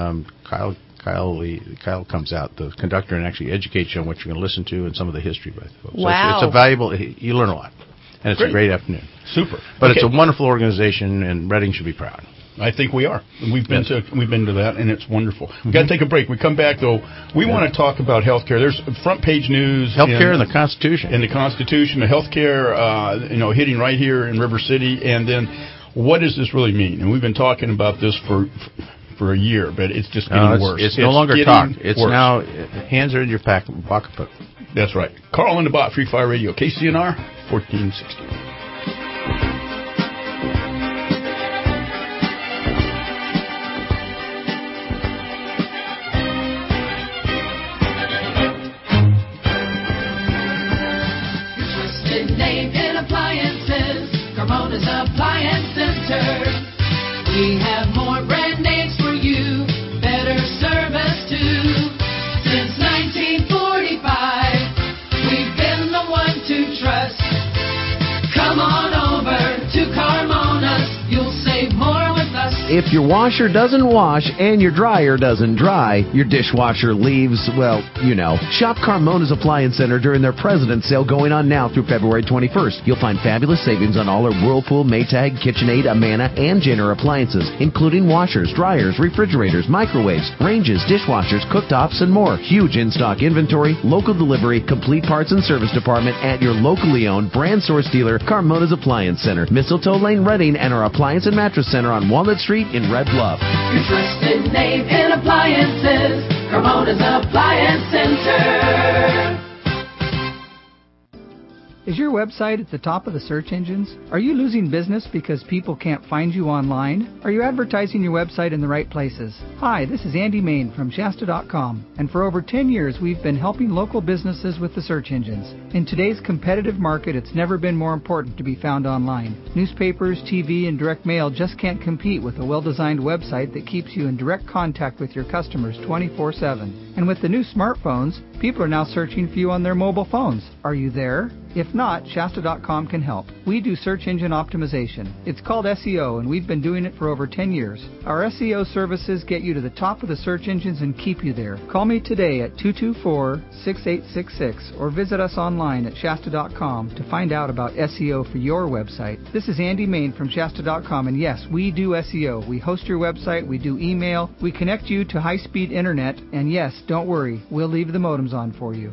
Kyle comes out, the conductor, and actually educates you on what you're going to listen to and some of the history by the folks. Wow. So it's a valuable, you learn a lot. And it's a great afternoon. Super. But it's a wonderful organization, and Reading should be proud. I think we are. We've been to that, and it's wonderful. We've got to take a break. We come back, though. We want to talk about healthcare. There's front page news. Healthcare and the Constitution. And the Constitution, the healthcare, hitting right here in River City. And then, what does this really mean? And we've been talking about this for a year, but it's just getting worse. It's no longer talk. It's worse. Now hands are in your pocketbook. That's right. Carl and the Bot, Free Fire Radio, KCNR 1460. We have more brand names for you, better service too. Since 1945, we've been the one to trust. Come on over to Carmona's, you'll save more with us. If your washer doesn't wash and your dryer doesn't dry, your dishwasher leaves, Shop Carmona's Appliance Center during their President's Sale going on now through February 21st. You'll find fabulous savings on all our Whirlpool, Maytag, KitchenAid, Amana, and Jenner appliances, including washers, dryers, refrigerators, microwaves, ranges, dishwashers, cooktops, and more. Huge in-stock inventory, local delivery, complete parts and service department at your locally owned brand source dealer, Carmona's Appliance Center, Mistletoe Lane, Reading, and our Appliance and Mattress Center on Walnut Street in Red Bluff. Your trusted name in appliances, Carmona's Appliance Center. Is your website at the top of the search engines? Are you losing business because people can't find you online? Are you advertising your website in the right places? Hi, this is Andy Main from Shasta.com, and for over 10 years we've been helping local businesses with the search engines. In today's competitive market, it's never been more important to be found online. Newspapers, TV, and direct mail just can't compete with a well-designed website that keeps you in direct contact with your customers 24/7. And with the new smartphones, people are now searching for you on their mobile phones. Are you there? If not, Shasta.com can help. We do search engine optimization. It's called SEO, and we've been doing it for over 10 years. Our SEO services get you to the top of the search engines and keep you there. Call me today at 224-6866 or visit us online at Shasta.com to find out about SEO for your website. This is Andy Main from Shasta.com, and yes, we do SEO. We host your website, we do email, we connect you to high-speed internet, and yes, don't worry, we'll leave the modems on for you.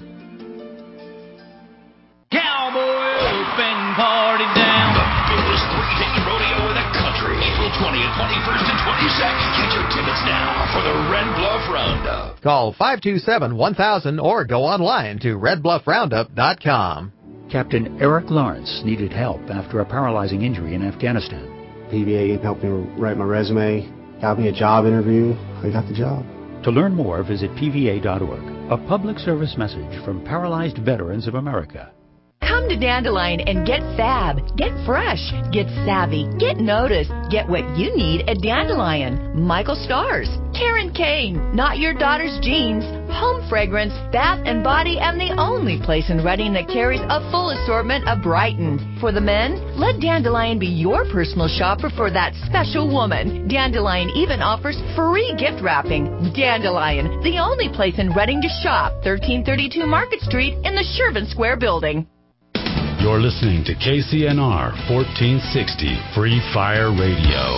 Cowboy up and party down. The biggest three-day rodeo in the country. April 20th, 21st, and 22nd. Get your tickets now for the Red Bluff Roundup. Call 527-1000 or go online to redbluffroundup.com. Captain Eric Lawrence needed help after a paralyzing injury in Afghanistan. PVA helped me write my resume, got me a job interview. I got the job. To learn more, visit PVA.org. A public service message from Paralyzed Veterans of America. Come to Dandelion and get fab, get fresh, get savvy, get noticed, get what you need at Dandelion. Michael Stars, Karen Kane, Not Your Daughter's Jeans, Home Fragrance, Bath and Body, and the only place in Reading that carries a full assortment of Brighton. For the men, let Dandelion be your personal shopper for that special woman. Dandelion even offers free gift wrapping. Dandelion, the only place in Reading to shop, 1332 Market Street in the Shervin Square building. You're listening to KCNR 1460 Free Fire Radio.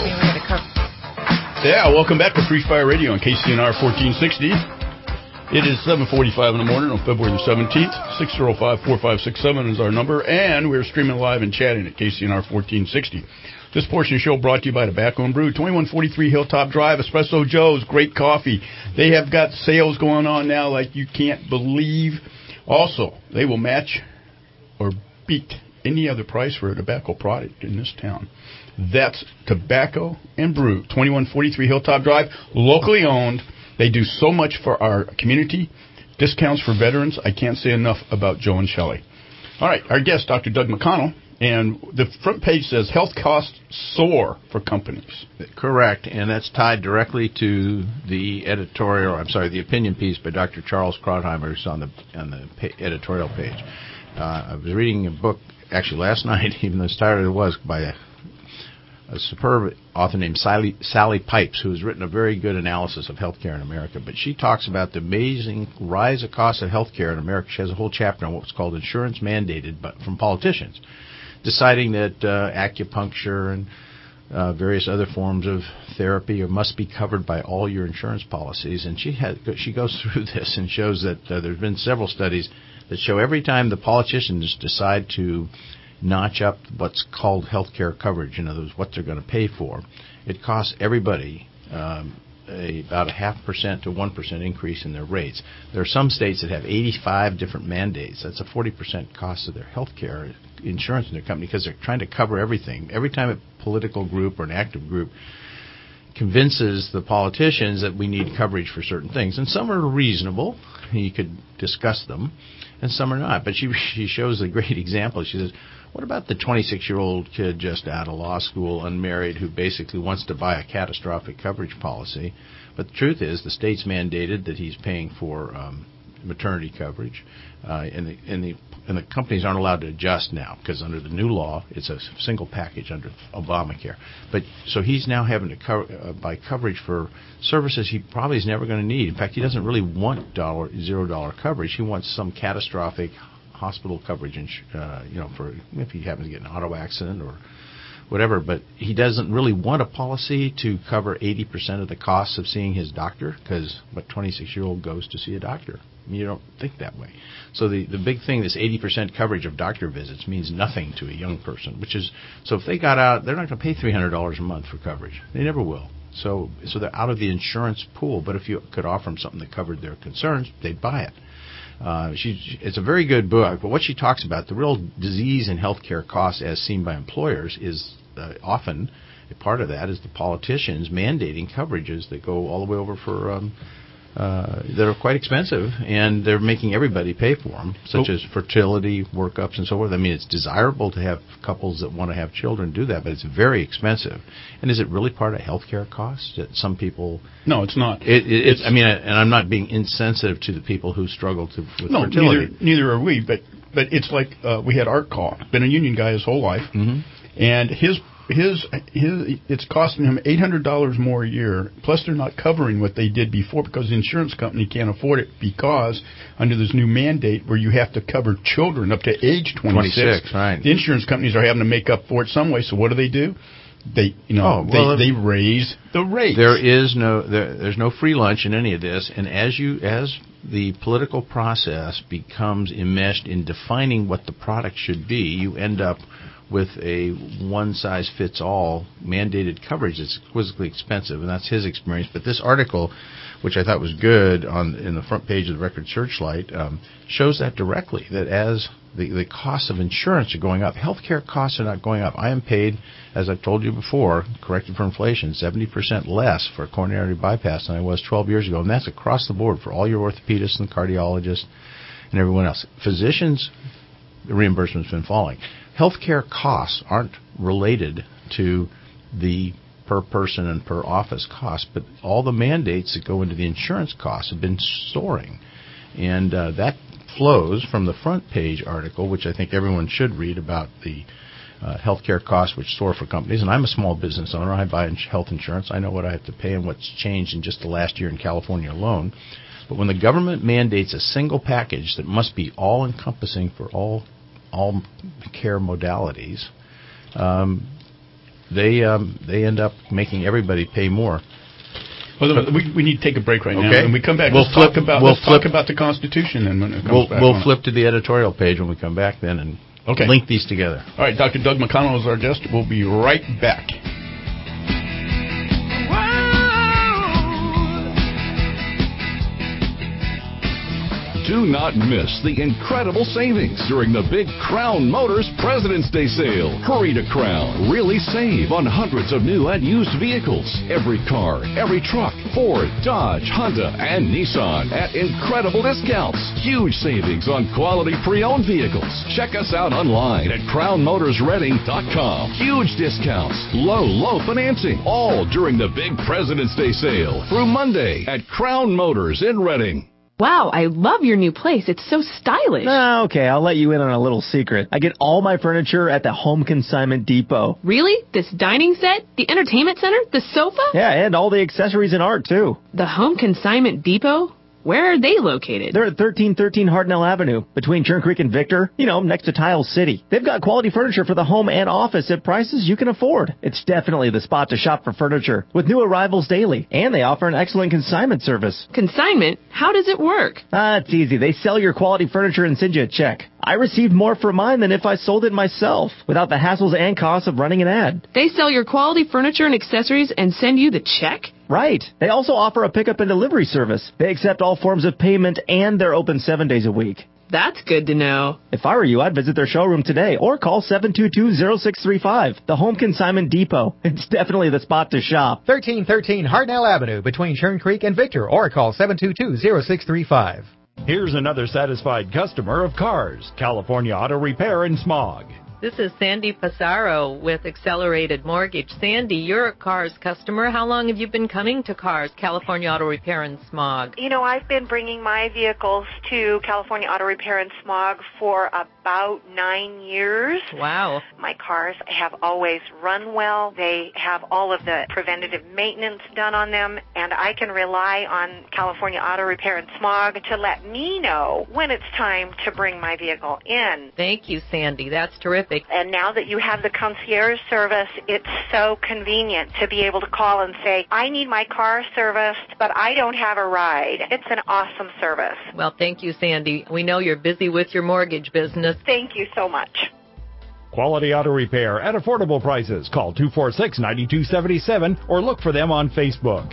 Yeah, welcome back to Free Fire Radio on KCNR 1460. It is 7:45 in the morning on February the 17th. 605-4567 is our number, and we're streaming live and chatting at KCNR 1460. This portion of the show brought to you by Tobacco and Brew, 2143 Hilltop Drive, Espresso Joe's, great coffee. They have got sales going on now like you can't believe. Also, they will match or beat any other price for a tobacco product in this town. That's Tobacco and Brew, 2143 Hilltop Drive, locally owned. They do so much for our community. Discounts for veterans. I can't say enough about Joe and Shelley. All right, our guest, Dr. Doug McConnell, and the front page says health costs soar for companies. Correct, and that's tied directly to the the opinion piece by Dr. Charles Krauthammer on the editorial page. I was reading a book actually last night, even though as tired as it was, by a superb author named Sally Pipes, who has written a very good analysis of healthcare in America. But she talks about the amazing rise of cost of healthcare in America. She has a whole chapter on what's called insurance mandated, but from politicians, deciding that acupuncture and various other forms of therapy must be covered by all your insurance policies. And she goes through this and shows that there's been several studies that show every time the politicians decide to notch up what's called health care coverage, in other words, what they're going to pay for, it costs everybody about 0.5% to 1% increase in their rates. There are some states that have 85 different mandates. That's a 40% cost of their health care insurance in their company because they're trying to cover everything. Every time a political group or an active group convinces the politicians that we need coverage for certain things, and some are reasonable, you could discuss them, and some are not. But she shows a great example. She says, what about the 26-year-old kid just out of law school, unmarried, who basically wants to buy a catastrophic coverage policy? But the truth is the state's mandated that he's paying for maternity coverage, and the companies aren't allowed to adjust now because under the new law it's a single package under Obamacare. But so he's now having to buy coverage for services he probably is never going to need. In fact, he doesn't really want $0 coverage. He wants some catastrophic hospital coverage, for if he happens to get in an auto accident or whatever. But he doesn't really want a policy to cover 80% of the costs of seeing his doctor, because what 26-year-old goes to see a doctor? You don't think that way. So the big thing, this 80% coverage of doctor visits, means nothing to a young person, so if they got out, they're not going to pay $300 a month for coverage. They never will. So they're out of the insurance pool. But if you could offer them something that covered their concerns, they'd buy it. It's a very good book, but what she talks about, the real disease in healthcare costs as seen by employers, is often a part of that is the politicians mandating coverages that go all the way over for that are quite expensive, and they're making everybody pay for them, such as fertility workups and so forth. I mean, it's desirable to have couples that want to have children do that, but it's very expensive. And is it really part of healthcare costs that some people? No, it's not. I mean, and I'm not being insensitive to the people who struggle with fertility. Neither are we. But it's like we had Art call. Been a union guy his whole life, and his it's costing him $800 more a year. Plus, they're not covering what they did before because the insurance company can't afford it because under this new mandate where you have to cover children up to age 26, right. The insurance companies are having to make up for it some way. So what do? They they raise the rates. There's no free lunch in any of this, and as the political process becomes enmeshed in defining what the product should be, you end up with a one-size-fits-all mandated coverage that's exquisitely expensive, and that's his experience. But this article, which I thought was good in the front page of the Record Searchlight, shows that directly, that as the costs of insurance are going up, healthcare costs are not going up. I am paid, as I've told you before, corrected for inflation, 70% less for a coronary bypass than I was 12 years ago, and that's across the board for all your orthopedists and cardiologists and everyone else. Physicians, the reimbursement's been falling. Healthcare costs aren't related to the per person and per office costs, but all the mandates that go into the insurance costs have been soaring. And that flows from the front page article, which I think everyone should read about the healthcare costs which soar for companies. And I'm a small business owner. I buy health insurance. I know what I have to pay and what's changed in just the last year in California alone. But when the government mandates a single package that must be all-encompassing for all care modalities, they end up making everybody pay more. Well, we need to take a break right now. Okay. When we come back, let's talk about the Constitution. And when it comes back, we'll flip to the editorial page when we come back then and link these together. All right, Dr. Doug McConnell is our guest. We'll be right back. Do not miss the incredible savings during the big Crown Motors President's Day sale. Hurry to Crown. Really save on hundreds of new and used vehicles. Every car, every truck, Ford, Dodge, Honda, and Nissan at incredible discounts. Huge savings on quality pre-owned vehicles. Check us out online at crownmotorsreading.com. Huge discounts, low financing, all during the big President's Day sale through Monday at Crown Motors in Reading. Wow, I love your new place. It's so stylish. Okay, I'll let you in on a little secret. I get all my furniture at the Home Consignment Depot. Really? This dining set? The entertainment center? The sofa? Yeah, and all the accessories and art, too. The Home Consignment Depot? Where are they located? They're at 1313 Hartnell Avenue, between Churn Creek and Victor, next to Tile City. They've got quality furniture for the home and office at prices you can afford. It's definitely the spot to shop for furniture, with new arrivals daily, and they offer an excellent consignment service. Consignment? How does it work? It's easy. They sell your quality furniture and send you a check. I received more for mine than if I sold it myself, without the hassles and costs of running an ad. They sell your quality furniture and accessories and send you the check? Right. They also offer a pickup and delivery service. They accept all forms of payment, and they're open 7 days a week. That's good to know. If I were you, I'd visit their showroom today or call 722-0635, the Home Consignment Depot. It's definitely the spot to shop. 1313 Hartnell Avenue, between Churn Creek and Victor, or call 722-0635. Here's another satisfied customer of Cars, California Auto Repair and Smog. This is Sandy Passaro with Accelerated Mortgage. Sandy, you're a Cars customer. How long have you been coming to Cars, California Auto Repair and Smog? I've been bringing my vehicles to California Auto Repair and Smog for about 9 years. Wow. My cars have always run well. They have all of the preventative maintenance done on them, and I can rely on California Auto Repair and Smog to let me know when it's time to bring my vehicle in. Thank you, Sandy. That's terrific. And now that you have the concierge service, it's so convenient to be able to call and say, I need my car serviced, but I don't have a ride. It's an awesome service. Well, thank you, Sandy. We know you're busy with your mortgage business. Thank you so much. Quality auto repair at affordable prices. Call 246-9277 or look for them on Facebook.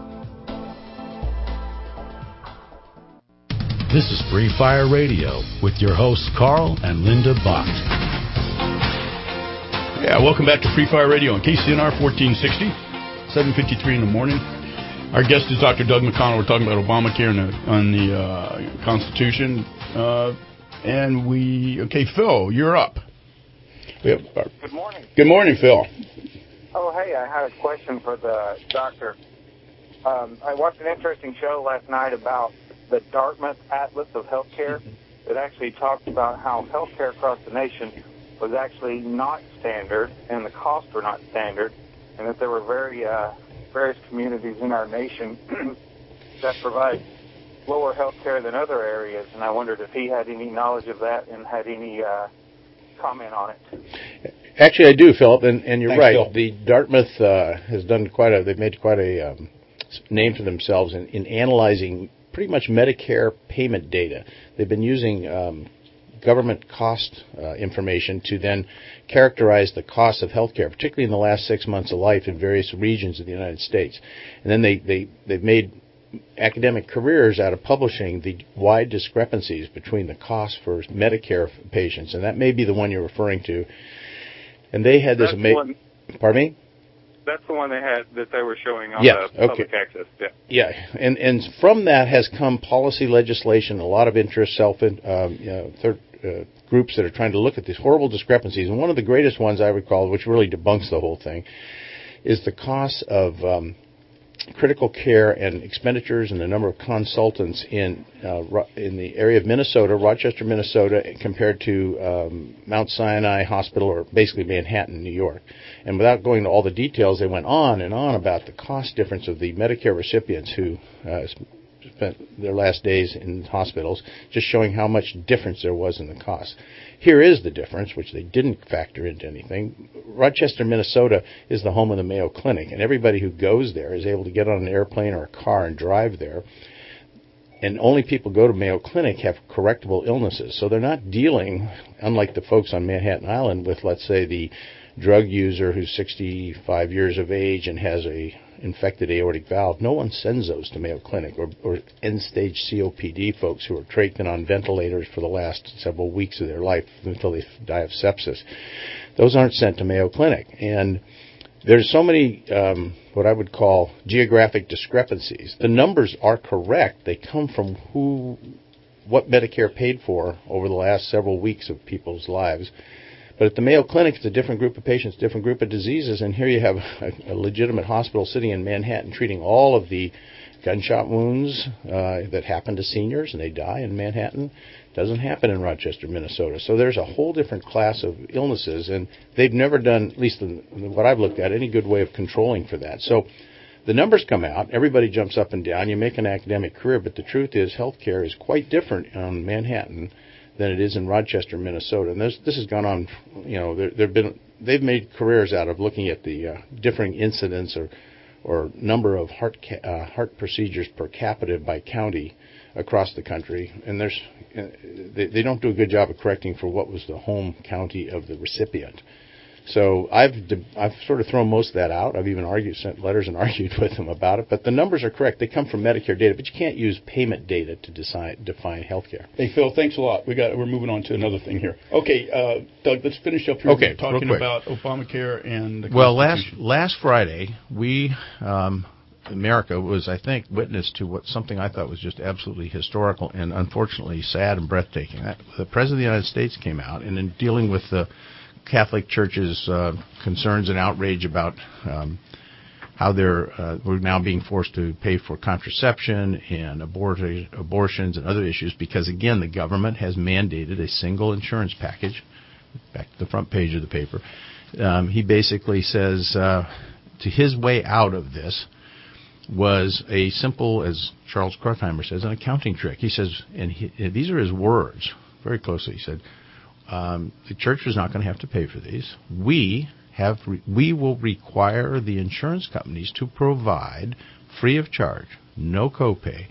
This is Free Fire Radio with your hosts Carl and Linda Bott. Yeah, welcome back to Free Fire Radio on KCNR 1460, 7:53 in the morning. Our guest is Dr. Doug McConnell. We're talking about Obamacare on the Constitution. Phil, you're up. Good morning. Good morning, Phil. Oh, hey, I had a question for the doctor. I watched an interesting show last night about the Dartmouth Atlas of Healthcare. It actually talked about how healthcare across the nation was actually not standard and the costs were not standard, and that there were various communities in our nation that provide lower health care than other areas, and I wondered if he had any knowledge of that and had any comment on it. Actually, I do, Philip, and you're Thanks, right. Phil. The Dartmouth has done they've made quite a name for themselves in analyzing pretty much Medicare payment data. They've been using government cost information to then characterize the cost of healthcare, particularly in the last 6 months of life in various regions of the United States. And then they've made academic careers out of publishing the wide discrepancies between the cost for Medicare patients, and that may be the one you're referring to. And they had this amazing... Pardon me? That's the one that they were showing on the public access. Yeah, and from that has come policy legislation, a lot of interest, groups that are trying to look at these horrible discrepancies. And one of the greatest ones I recall, which really debunks the whole thing, is the cost of critical care and expenditures and the number of consultants in the area of Minnesota, Rochester, Minnesota, compared to Mount Sinai Hospital, or basically Manhattan, New York. And without going into all the details, they went on and on about the cost difference of the Medicare recipients who spent their last days in hospitals, just showing how much difference there was in the cost. Here is the difference, which they didn't factor into anything. Rochester, Minnesota is the home of the Mayo Clinic, and everybody who goes there is able to get on an airplane or a car and drive there. And only people who go to Mayo Clinic have correctable illnesses. So they're not dealing, unlike the folks on Manhattan Island, with, let's say, the drug user who's 65 years of age and has a infected aortic valve. No one sends those to Mayo Clinic, or end-stage COPD folks who are traching on ventilators for the last several weeks of their life until they die of sepsis. Those aren't sent to Mayo Clinic. And there's so many what I would call geographic discrepancies. The numbers are correct. They come from what Medicare paid for over the last several weeks of people's lives. But at the Mayo Clinic, it's a different group of patients, different group of diseases, and here you have a legitimate hospital sitting in Manhattan treating all of the gunshot wounds that happen to seniors, and they die in Manhattan. Doesn't happen in Rochester, Minnesota. So there's a whole different class of illnesses, and they've never done, at least in what I've looked at, any good way of controlling for that. So the numbers come out, everybody jumps up and down, you make an academic career, but the truth is healthcare is quite different on Manhattan than it is in Rochester, Minnesota. And this has gone on, they've made careers out of looking at the differing incidence or number of heart procedures per capita by county across the country, and they don't do a good job of correcting for what was the home county of the recipient. So I've sort of thrown most of that out. I've even sent letters and argued with them about it. But the numbers are correct. They come from Medicare data, but you can't use payment data to define health care. Hey, Phil, thanks a lot. We're moving on to another thing here. Okay, Doug, let's finish up here. Okay, talking about Obamacare and the Constitution. Well, last Friday, we, America, was, I think, witness to something I thought was just absolutely historical and unfortunately sad and breathtaking. The President of the United States came out, and in dealing with the Catholic Church's concerns and outrage about how we're now being forced to pay for contraception and abortions and other issues because, again, the government has mandated a single insurance package. Back to the front page of the paper. He basically says his way out of this was a simple, as Charles Krauthammer says, an accounting trick. He says, and these are his words, very closely, he said, the church is not going to have to pay for these. We will require the insurance companies to provide, free of charge, no copay,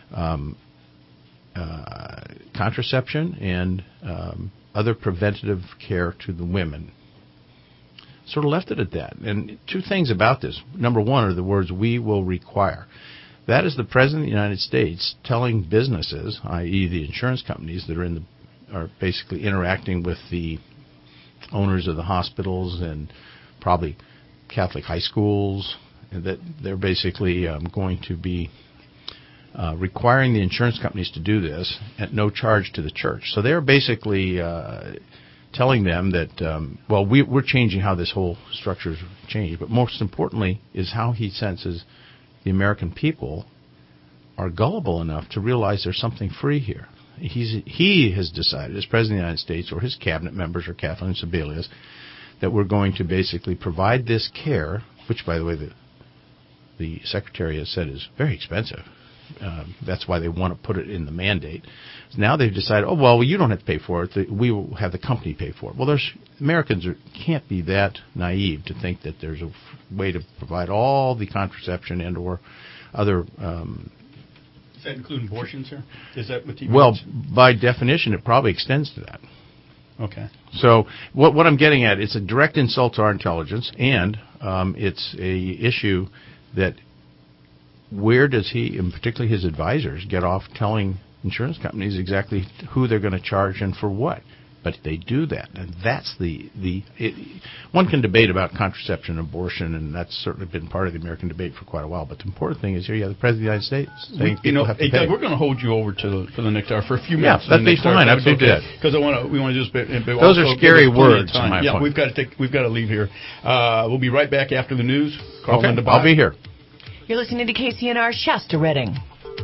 contraception and other preventative care to the women. Sort of left it at that. And two things about this. Number one are the words, we will require. That is the President of the United States telling businesses, i.e. the insurance companies that are basically interacting with the owners of the hospitals and probably Catholic high schools that they're basically going to be requiring the insurance companies to do this at no charge to the church. So they're basically telling them that, we're changing how this whole structure is changed, but most importantly is how he senses the American people are gullible enough to realize there's something free here. He has decided, as President of the United States, or his cabinet members, or Kathleen Sebelius, that we're going to basically provide this care, which, by the way, the Secretary has said is very expensive. That's why they want to put it in the mandate. Now they've decided, you don't have to pay for it. We will have the company pay for it. Well, Americans can't be that naive to think that there's a way to provide all the contraception and or other. Does that include abortions, sir? Is that what he means? By definition, it probably extends to that. Okay. So what I'm getting at, it's a direct insult to our intelligence, and it's a issue that where does he, and particularly his advisors, get off telling insurance companies exactly who they're going to charge and for what? But they do that, and that's one can debate about contraception and abortion, and that's certainly been part of the American debate for quite a while. But the important thing is here you have the President of the United States saying people have to pay. Doug, we're going to hold you over for the next hour for a few minutes. Yeah, that'd be fine. I would do that because we want to just. Those are scary words. In my point. We've got to leave here. We'll be right back after the news. Carl okay, I'll be here. You're listening to KCNR Shasta Redding.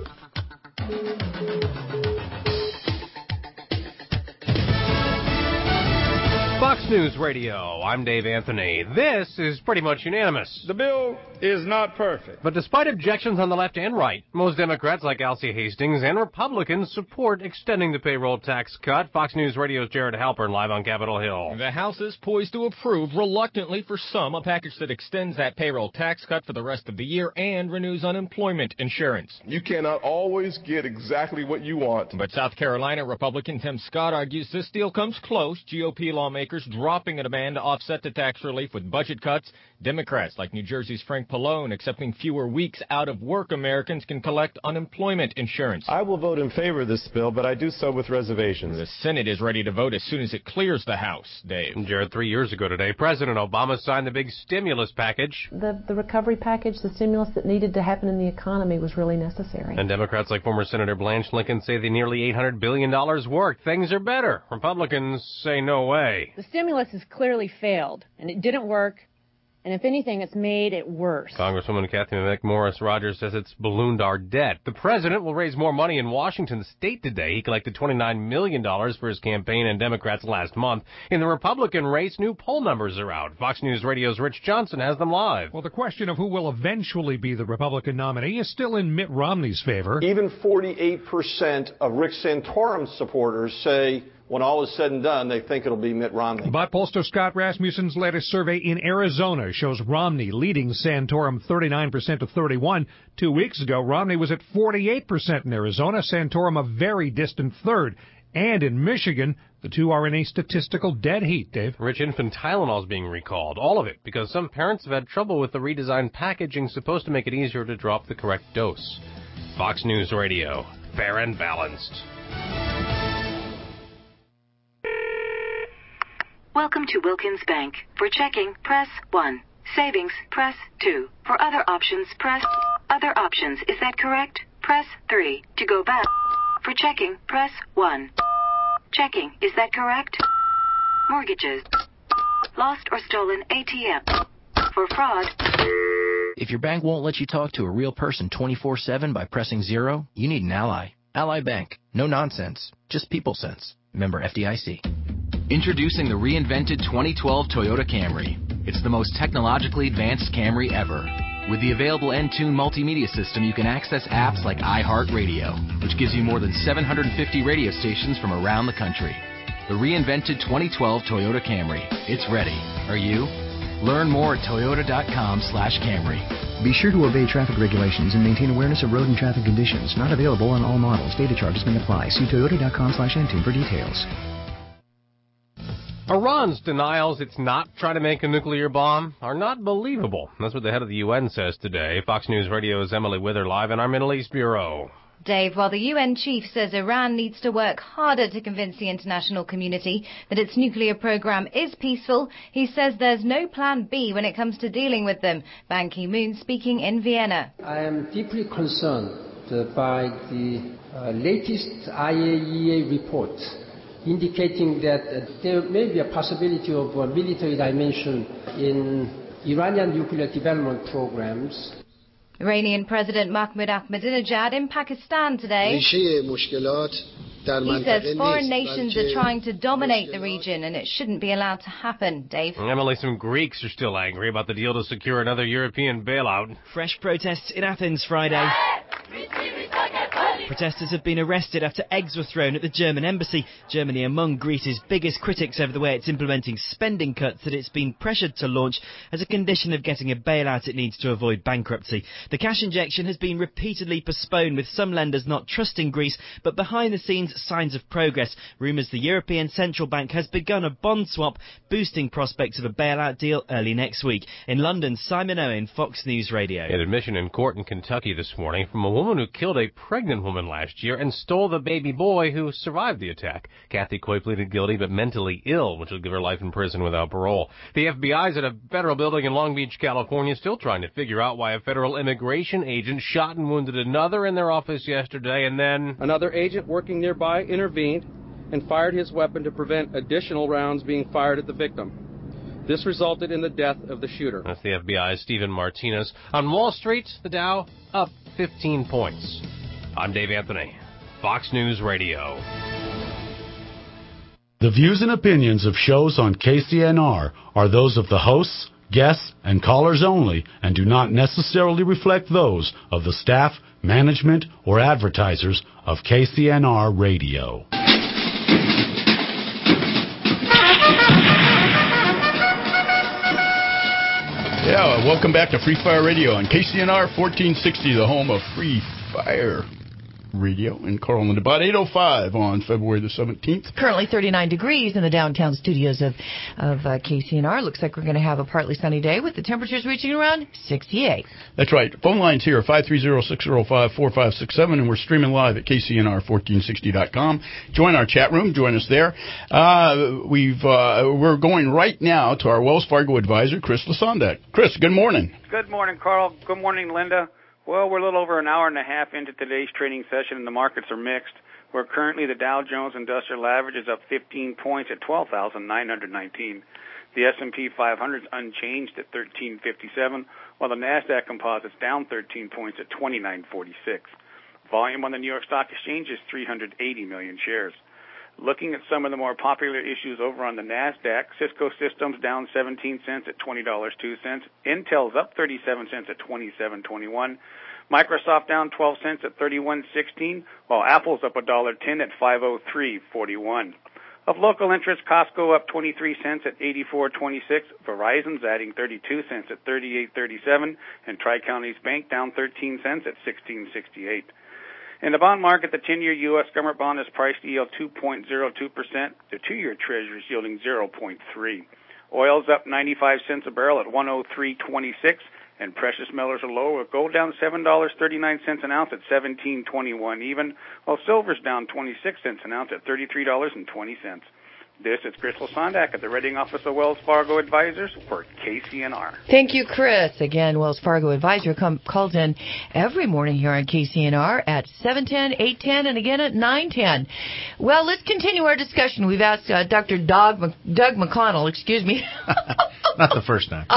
Fox News Radio, I'm Dave Anthony. This is pretty much unanimous. The bill is not perfect. But despite objections on the left and right, most Democrats like Alcee Hastings and Republicans support extending the payroll tax cut. Fox News Radio's Jared Halpern live on Capitol Hill. The House is poised to approve, reluctantly for some, a package that extends that payroll tax cut for the rest of the year and renews unemployment insurance. You cannot always get exactly what you want. But South Carolina Republican Tim Scott argues this deal comes close. GOP lawmakers dropping a demand to offset the tax relief with budget cuts. Democrats like New Jersey's Frank Pallone accepting fewer weeks out of work Americans can collect unemployment insurance. I will vote in favor of this bill, but I do so with reservations. The Senate is ready to vote as soon as it clears the House. Dave. Jared, 3 years ago today, President Obama signed the big stimulus package. The recovery package, the stimulus that needed to happen in the economy was really necessary. And Democrats like former Senator Blanche Lincoln say the nearly $800 billion worked. Things are better. Republicans say no way. The stimulus has clearly failed, and it didn't work. And if anything, it's made it worse. Congresswoman Kathy McMorris Rodgers says it's ballooned our debt. The president will raise more money in Washington state today. He collected $29 million for his campaign and Democrats last month. In the Republican race, new poll numbers are out. Fox News Radio's Rich Johnson has them live. Well, the question of who will eventually be the Republican nominee is still in Mitt Romney's favor. Even 48% of Rick Santorum's supporters say when all is said and done, they think it'll be Mitt Romney. But pollster Scott Rasmussen's latest survey in Arizona shows Romney leading Santorum 39% to 31%. 2 weeks ago, Romney was at 48% in Arizona, Santorum a very distant third. And in Michigan, the two are in a statistical dead heat, Dave. Rich, infant Tylenol is being recalled, all of it, because some parents have had trouble with the redesigned packaging supposed to make it easier to drop the correct dose. Fox News Radio, fair and balanced. Welcome to Wilkins Bank. For checking, press 1. Savings, press 2. For other options, press other options. Is that correct? Press 3. To go back. For checking, press 1. Checking, is that correct? Mortgages. Lost or stolen ATM. For fraud. If your bank won't let you talk to a real person 24/7 by pressing 0, you need an Ally. Ally Bank. No nonsense. Just people sense. Member FDIC. Introducing the reinvented 2012 Toyota Camry. It's the most technologically advanced Camry ever. With the available Entune multimedia system, you can access apps like iHeartRadio, which gives you more than 750 radio stations from around the country. The reinvented 2012 Toyota Camry. It's ready. Are you? Learn more at toyota.com/Camry. Be sure to obey traffic regulations and maintain awareness of road and traffic conditions. Not available on all models. Data charges may apply. See toyota.com/Entune for details. Iran's denials it's not trying to make a nuclear bomb are not believable. That's what the head of the UN says today. Fox News Radio's Emily Wither live in our Middle East Bureau. Dave, while the UN chief says Iran needs to work harder to convince the international community that its nuclear program is peaceful, he says there's no plan B when it comes to dealing with them. Ban Ki-moon speaking in Vienna. I am deeply concerned by the latest IAEA report indicating that there may be a possibility of a military dimension in Iranian nuclear development programs. Iranian President Mahmoud Ahmadinejad in Pakistan today. He says foreign nations are trying to dominate the region and it shouldn't be allowed to happen. Dave? Emily, some Greeks are still angry about the deal to secure another European bailout. Fresh protests in Athens Friday. Protesters have been arrested after eggs were thrown at the German embassy. Germany among Greece's biggest critics over the way it's implementing spending cuts that it's been pressured to launch as a condition of getting a bailout it needs to avoid bankruptcy. The cash injection has been repeatedly postponed, with some lenders not trusting Greece, but behind the scenes signs of progress. Rumours the European Central Bank has begun a bond swap, boosting prospects of a bailout deal early next week. In London, Simon Owen, Fox News Radio. An admission in court in Kentucky this morning from a woman who killed a pregnant woman last year and stole the baby boy who survived the attack. Kathy Coy pleaded guilty but mentally ill, which will give her life in prison without parole. The FBI's at a federal building in Long Beach, California, still trying to figure out why a federal immigration agent shot and wounded another in their office yesterday, and then another agent working nearby intervened and fired his weapon to prevent additional rounds being fired at the victim. This resulted in the death of the shooter. That's the FBI's Stephen Martinez. On Wall Street, the Dow up 15 points. I'm Dave Anthony, Fox News Radio. The views and opinions of shows on KCNR are those of the hosts, guests, and callers only and do not necessarily reflect those of the staff, management, or advertisers of KCNR Radio. Yeah, welcome back to Free Fire Radio on KCNR 1460, the home of Free Fire Radio in Carlin. About 8:05 on February the 17th. Currently 39 degrees in the downtown studios of KCNR. Looks like we're going to have a partly sunny day with the temperatures reaching around 68. That's right. Phone lines here, 530-605-4567, and we're streaming live at KCNR1460.com. Join our chat room. Join us there. We're going right now to our Wells Fargo advisor, Chris Lasondak. Chris, good morning. Good morning, Carl. Good morning, Linda. Well, we're a little over an hour and a half into today's trading session, and the markets are mixed. Where currently the Dow Jones Industrial Average is up 15 points at 12,919. The S&P 500 is unchanged at 1357, while the NASDAQ Composite's down 13 points at 2946. Volume on the New York Stock Exchange is 380 million shares. Looking at some of the more popular issues over on the NASDAQ, Cisco Systems down 17 cents at $20.02. Intel's up 37 cents at $27.21. Microsoft down 12 cents at $31.16, while Apple's up $1.10 at $503.41. Of local interest, Costco up 23 cents at $84.26. Verizon's adding 32 cents at $38.37, and Tri-Counties Bank down 13 cents at $16.68. In the bond market, the 10-year U.S. government bond is priced to yield 2.02%. The 2-year Treasury is yielding 0.3. Oil's up 95 cents a barrel at 103.26, and precious metals are lower, with gold down $7.39 an ounce at $17.21 even, while silver's down 26 cents an ounce at $33.20. This is Chris Lasondak at the Reading Office of Wells Fargo Advisors for KCNR. Thank you, Chris. Again, Wells Fargo Advisor calls in every morning here on KCNR at 7:10, 8:10, and again at 9:10. Well, let's continue our discussion. We've asked Dr. Doug McConnell, excuse me. Not the first time.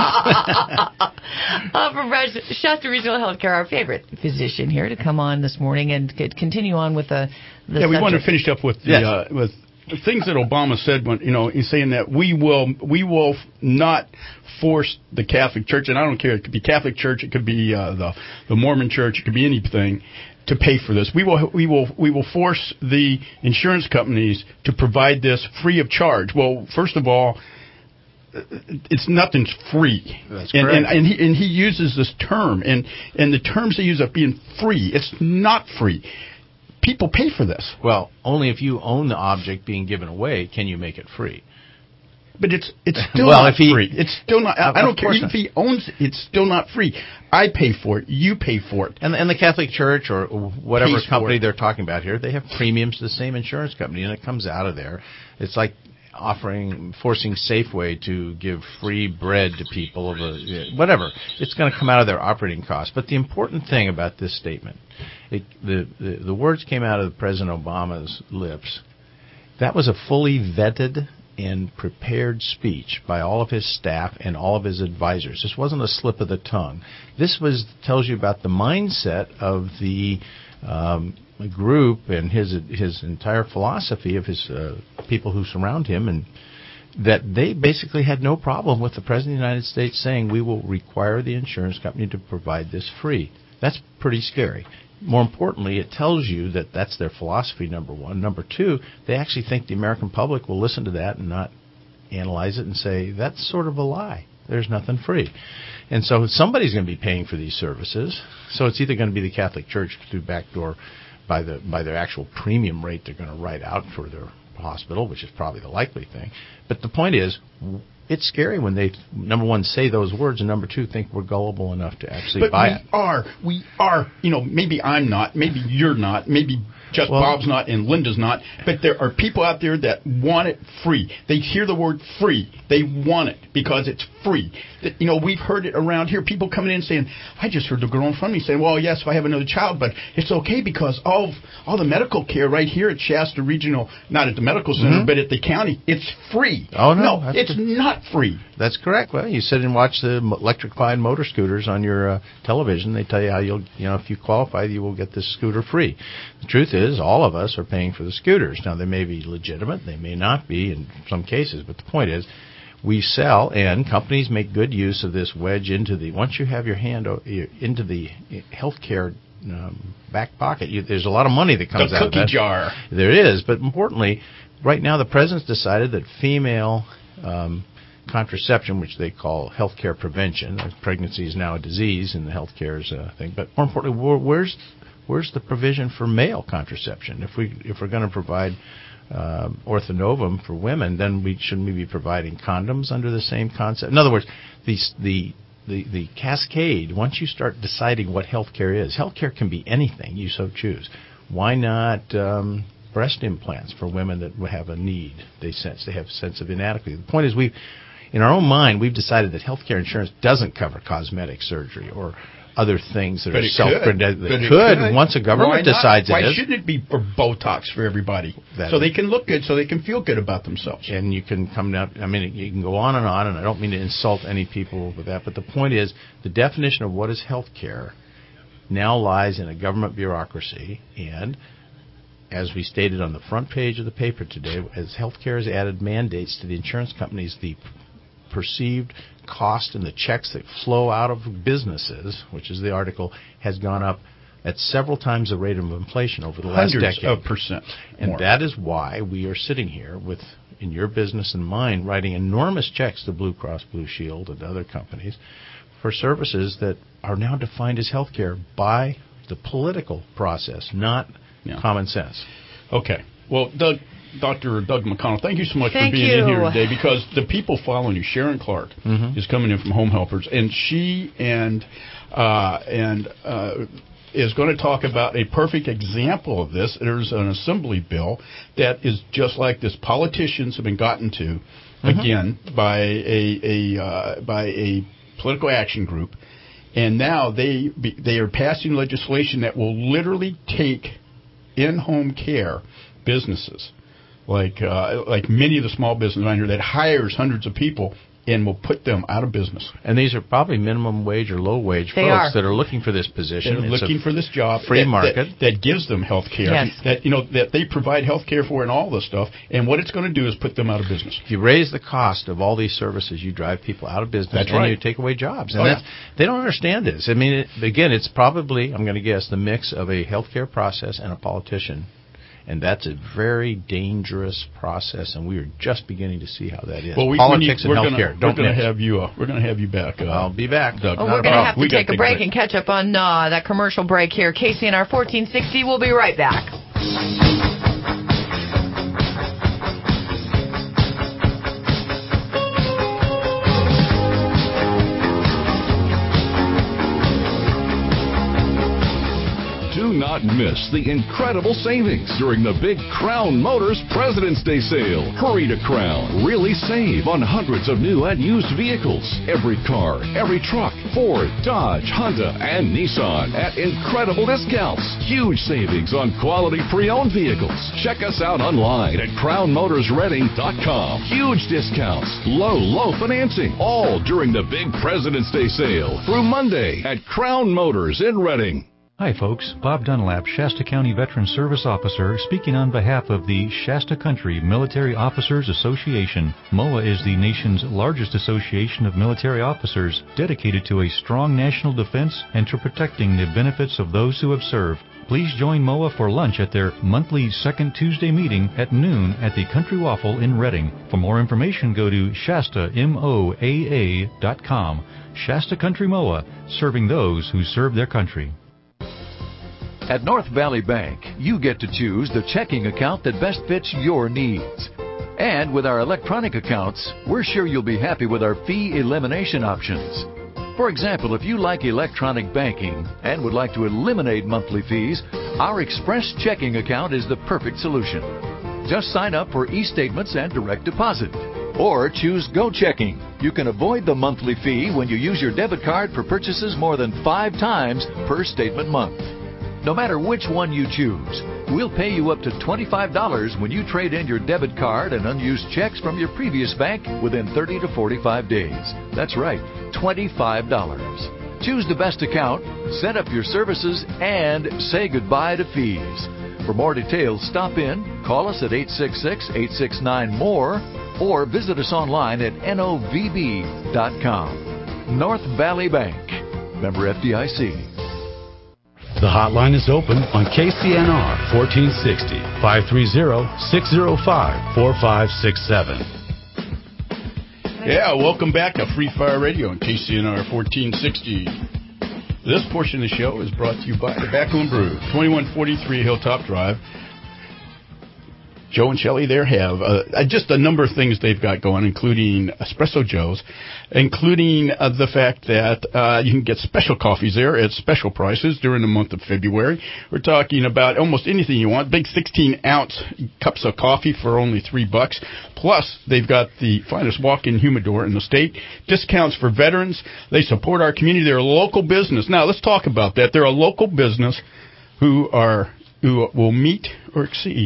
From Shasta Regional Healthcare, our favorite physician here, to come on this morning and continue on with the Yeah, we want to finish up with the with things that Obama said when, he's saying that we will not force the Catholic Church, and I don't care, it could be Catholic Church, it could be the Mormon Church, it could be anything, to pay for this. We will force the insurance companies to provide this free of charge. Well, first of all, it's nothing's free. That's correct. And he uses this term, and the terms they use of being free, it's not free. People pay for this. Well, only if you own the object being given away can you make it free. But it's still not free. It's still not. I don't care even if he owns it. It's still not free. I pay for it. You pay for it. And the Catholic Church or whatever company they're talking about here, they have premiums to the same insurance company, and it comes out of there. It's like forcing Safeway to give free bread to people, whatever. It's going to come out of their operating costs. But the important thing about this statement, the words came out of President Obama's lips. That was a fully vetted and prepared speech by all of his staff and all of his advisors. This wasn't a slip of the tongue. This tells you about the mindset of the group and his entire philosophy of his people who surround him, and that they basically had no problem with the President of the United States saying we will require the insurance company to provide this free. That's pretty scary. More importantly, it tells you that that's their philosophy, number one. Number two, they actually think the American public will listen to that and not analyze it and say, that's sort of a lie. There's nothing free. And so somebody's going to be paying for these services. So it's either going to be the Catholic Church through backdoor by their actual premium rate they're going to write out for their hospital, which is probably the likely thing. But the point is, it's scary when they, number one, say those words, and number two, think we're gullible enough to actually buy it. We are. Maybe I'm not, maybe you're not, maybe just Bob's not and Linda's not, but there are people out there that want it free. They hear the word free. They want it because it's free. We've heard it around here, people coming in saying, I just heard the girl in front of me saying, well, yes, if I have another child, but it's okay because all the medical care right here at Shasta Regional, not at the medical center, but at the county, it's free. Oh, no, it's not free. That's correct. Well, you sit and watch the electrified motor scooters on your television. They tell you how if you qualify, you will get this scooter free. The truth is, all of us are paying for the scooters. Now, they may be legitimate. They may not be in some cases. But the point is, we sell, and companies make good use of this wedge once you have your hand into the healthcare back pocket, there's a lot of money that comes out of that. The cookie jar. There is. But importantly, right now the president's decided that female contraception, which they call healthcare prevention, pregnancy is now a disease in the healthcare thing. But more importantly, where's the provision for male contraception? If we're going to provide orthonovum for women, then shouldn't we be providing condoms under the same concept? In other words, the cascade. Once you start deciding what healthcare is, healthcare can be anything you so choose. Why not breast implants for women that have a need? They have a sense of inadequacy. The point is, in our own mind, we've decided that healthcare insurance doesn't cover cosmetic surgery or other things that are self-predicted. It could once a government decides it is. Why shouldn't it be for Botox for everybody? So they can look good, so they can feel good about themselves. And you can come down, you can go on, and I don't mean to insult any people with that, but the point is, the definition of what is health care now lies in a government bureaucracy, and as we stated on the front page of the paper today, as healthcare has added mandates to the insurance companies, the perceived cost and the checks that flow out of businesses, which is the article, has gone up at several times the rate of inflation over the last decade. Hundreds of percent more. And that is why we are sitting here with, in your business and mine, writing enormous checks to Blue Cross Blue Shield and other companies for services that are now defined as health care by the political process, not common sense. Okay. Well, Dr. Doug McConnell, thank you so much for being in here today, because the people following you, Sharon Clark, is coming in from Home Helpers, and she is going to talk about a perfect example of this. There's an assembly bill that is just like this. Politicians have been gotten to, again, by a political action group, and now they are passing legislation that will literally take in-home care businesses, like many of the small businesses around here that hires hundreds of people, and will put them out of business. And these are probably minimum wage or low wage folks that are looking for this position. They're looking for this job, free market that gives them health care, that they provide health care for and all this stuff. And what it's going to do is put them out of business. If you raise the cost of all these services, you drive people out of business, and you take away jobs. And they don't understand this. I mean, again, it's probably, I'm going to guess, the mix of a health care process and a politician. And that's a very dangerous process, and we are just beginning to see how that is. Well, politics and healthcare. We're going to have you back. I'll be back. Doug. We're going to have to take a break and catch up on that commercial break here. KCNR 1460. We'll be right back. not miss the incredible savings during the big Crown Motors President's Day sale. Hurry to Crown. Really save on hundreds of new and used vehicles. Every car, every truck, Ford, Dodge, Honda, and Nissan at incredible discounts. Huge savings on quality pre-owned vehicles. Check us out online at crownmotorsreading.com. Huge discounts, low financing, all during the big President's Day sale through Monday at Crown Motors in Reading. Hi folks, Bob Dunlap, Shasta County Veteran Service Officer, speaking on behalf of the Shasta Country Military Officers Association. MOA is the nation's largest association of military officers dedicated to a strong national defense and to protecting the benefits of those who have served. Please join MOA for lunch at their monthly second Tuesday meeting at noon at the Country Waffle in Reading. For more information, go to ShastaMOAA.com. Shasta Country MOA, serving those who serve their country. At North Valley Bank, you get to choose the checking account that best fits your needs. And with our electronic accounts, we're sure you'll be happy with our fee elimination options. For example, if you like electronic banking and would like to eliminate monthly fees, our Express checking account is the perfect solution. Just sign up for e-statements and direct deposit. Or choose Go Checking. You can avoid the monthly fee when you use your debit card for purchases more than 5 times per statement month. No matter which one you choose, we'll pay you up to $25 when you trade in your debit card and unused checks from your previous bank within 30 to 45 days. That's right, $25. Choose the best account, set up your services, and say goodbye to fees. For more details, stop in, call us at 866-869-MORE, or visit us online at novb.com. North Valley Bank, member FDIC. The hotline is open on KCNR 1460, 530-605-4567. Yeah, welcome back to Free Fire Radio on KCNR 1460. This portion of the show is brought to you by Tobacco and Brew, 2143 Hilltop Drive. Joe and Shelley there have just a number of things they've got going, including Espresso Joe's, including the fact that you can get special coffees there at special prices during the month of February. We're talking about almost anything you want. Big 16-ounce cups of coffee for only $3. Plus, they've got the finest walk-in humidor in the state. Discounts for veterans. They support our community. They're a local business. Now, let's talk about that. They're a local business who will meet or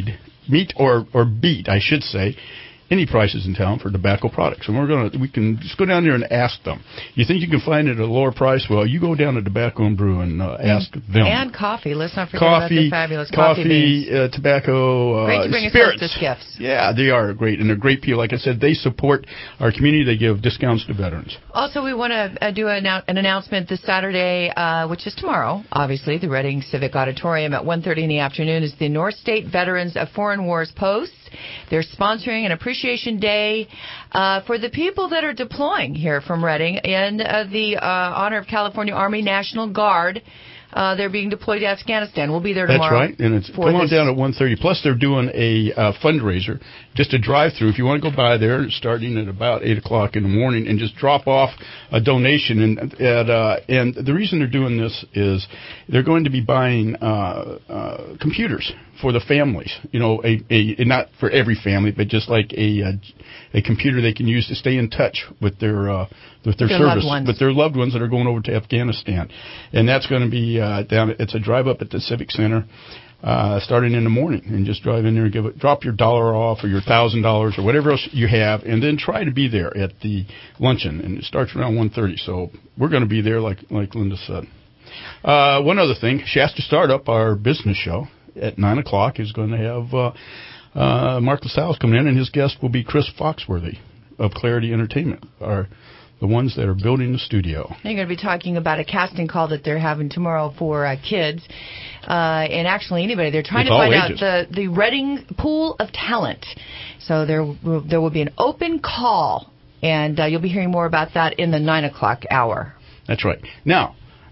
beat, I should say, any prices in town for tobacco products. And we can just go down there and ask them. You think you can find it at a lower price? Well, you go down to Tobacco and Brew and ask them. And coffee. Let's not forget about the fabulous coffee beans. Tobacco, great to bring spirits. Us gifts. Yeah, they are great, and they're great people. Like I said, they support our community. They give discounts to veterans. Also, we want to do an announcement this Saturday, which is tomorrow, obviously. The Reading Civic Auditorium at 1:30 in the afternoon is the North State Veterans of Foreign Wars Posts. They're sponsoring an appreciation day for the people that are deploying here from Reading in the honor of California Army National Guard. They're being deployed to Afghanistan. We'll be there tomorrow. That's right. And it's come on down at 1:30. Plus, they're doing a fundraiser, just a drive-through. If you want to go by there, starting at about 8 o'clock in the morning, and just drop off a donation. And the reason they're doing this is they're going to be buying computers for the families. You know, not for every family, but just like a computer they can use to stay in touch with their service, with their loved ones that are going over to Afghanistan. And that's going to be down. It's a drive up at the Civic Center, starting in the morning, and just drive in there and drop your $1 off or your $1,000 or whatever else you have, and then try to be there at the luncheon. And it starts around 1:30. So we're going to be there, like Linda said. One other thing, Shasta Startup, our business show at 9 o'clock, is going to have Mark LaSalle's coming in, and his guest will be Chris Foxworthy of Clarity Entertainment, the ones that are building the studio. They're going to be talking about a casting call that they're having tomorrow for kids and actually anybody. They're trying to find out the Reading pool of talent. So there will be an open call, and you'll be hearing more about that in the 9 o'clock hour. That's right. Now,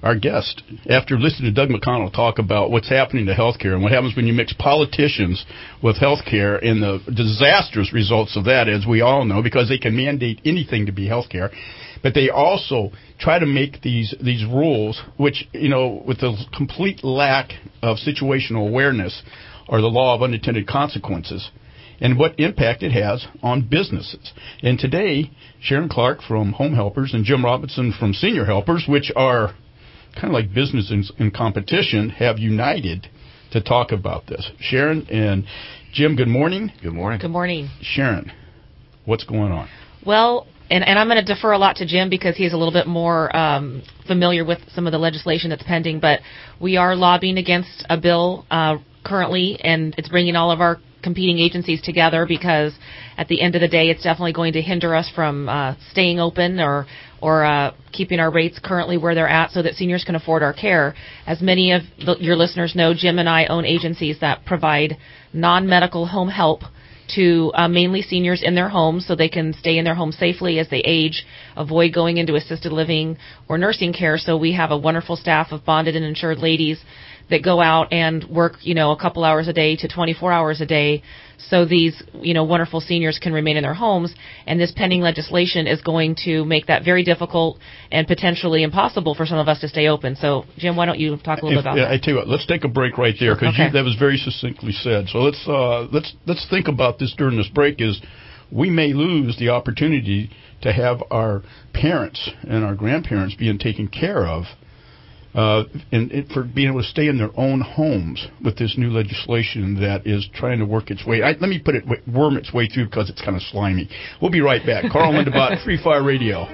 our guest, after listening to Doug McConnell talk about what's happening to healthcare and what happens when you mix politicians with healthcare and the disastrous results of that, as we all know, because they can mandate anything to be healthcare, but they also try to make these rules, which, with the complete lack of situational awareness or the law of unintended consequences, and what impact it has on businesses. And today, Sharon Clark from Home Helpers and Jim Robinson from Senior Helpers, which are kind of like business in competition, have united to talk about this. Sharon and Jim, good morning. Good morning. Good morning. Sharon, what's going on? Well, and I'm going to defer a lot to Jim because he's a little bit more familiar with some of the legislation that's pending, but we are lobbying against a bill currently, and it's bringing all of our competing agencies together because at the end of the day, it's definitely going to hinder us from staying open or keeping our rates currently where they're at so that seniors can afford our care. As many of your listeners know, Jim and I own agencies that provide non-medical home help to mainly seniors in their homes so they can stay in their home safely as they age, avoid going into assisted living or nursing care. So we have a wonderful staff of bonded and insured ladies that go out and work, a couple hours a day to 24 hours a day so these, wonderful seniors can remain in their homes. And this pending legislation is going to make that very difficult and potentially impossible for some of us to stay open. So, Jim, why don't you talk a little bit about that? I tell you what, let's take a break right there because that was very succinctly said. So let's think about this during this break. Is we may lose the opportunity to have our parents and our grandparents being taken care of. And for being able to stay in their own homes with this new legislation that is trying to work its way. Let me put it, worm its way through because it's kind of slimy. We'll be right back. Carl Lindebott, Free Fire Radio.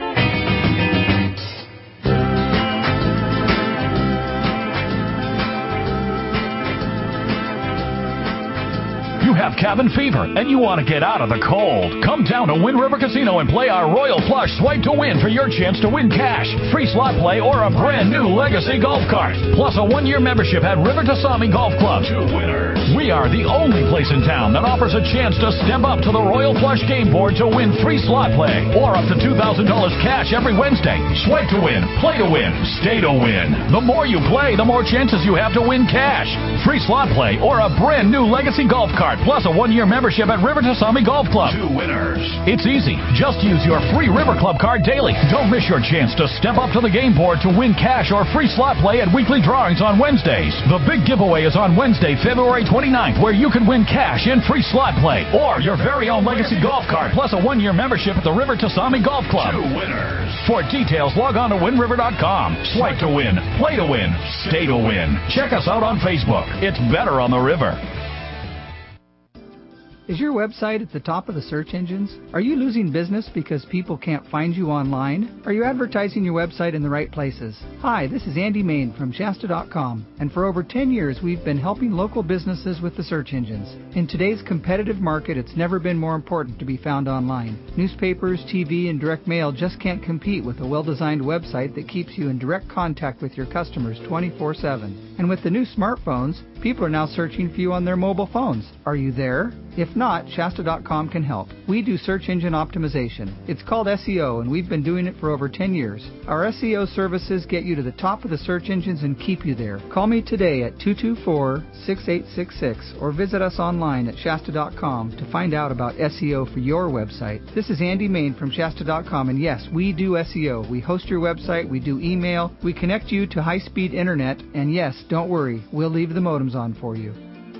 You have cabin fever and you want to get out of the cold. Come down to Wind River Casino and play our Royal Flush Swipe to Win for your chance to win cash, free slot play, or a brand new Legacy golf cart. Plus a 1-year membership at River Tasami Golf Club. 2 winners. We are the only place in town that offers a chance to step up to the Royal Flush game board to win free slot play or up to $2,000 cash every Wednesday. Swipe to win, play to win, stay to win. The more you play, the more chances you have to win cash, free slot play, or a brand new Legacy golf cart. Plus a 1-year membership at River Tasami Golf Club. 2 winners. It's easy. Just use your free River Club card daily. Don't miss your chance to step up to the game board to win cash or free slot play at weekly drawings on Wednesdays. The big giveaway is on Wednesday, February 29th, where you can win cash and free slot play or your very own Legacy golf cart plus a 1-year membership at the River Tasami Golf Club. 2 winners. For details, log on to windriver.com. Swipe to win, play to win, stay to win. Check us out on Facebook. It's better on the river. Is your website at the top of the search engines? Are you losing business because people can't find you online? Are you advertising your website in the right places? Hi, this is Andy Main from Shasta.com, and for over 10 years we've been helping local businesses with the search engines. In today's competitive market, it's never been more important to be found online. Newspapers, TV, and direct mail just can't compete with a well-designed website that keeps you in direct contact with your customers 24/7. And with the new smartphones, people are now searching for you on their mobile phones. Are you there? If not, Shasta.com can help. We do search engine optimization. It's called SEO, and we've been doing it for over 10 years. Our SEO services get you to the top of the search engines and keep you there. Call me today at 224-6866 or visit us online at Shasta.com to find out about SEO for your website. This is Andy Main from Shasta.com, and yes, we do SEO. We host your website, we do email, we connect you to high-speed internet, and yes, don't worry, we'll leave the modems on for you.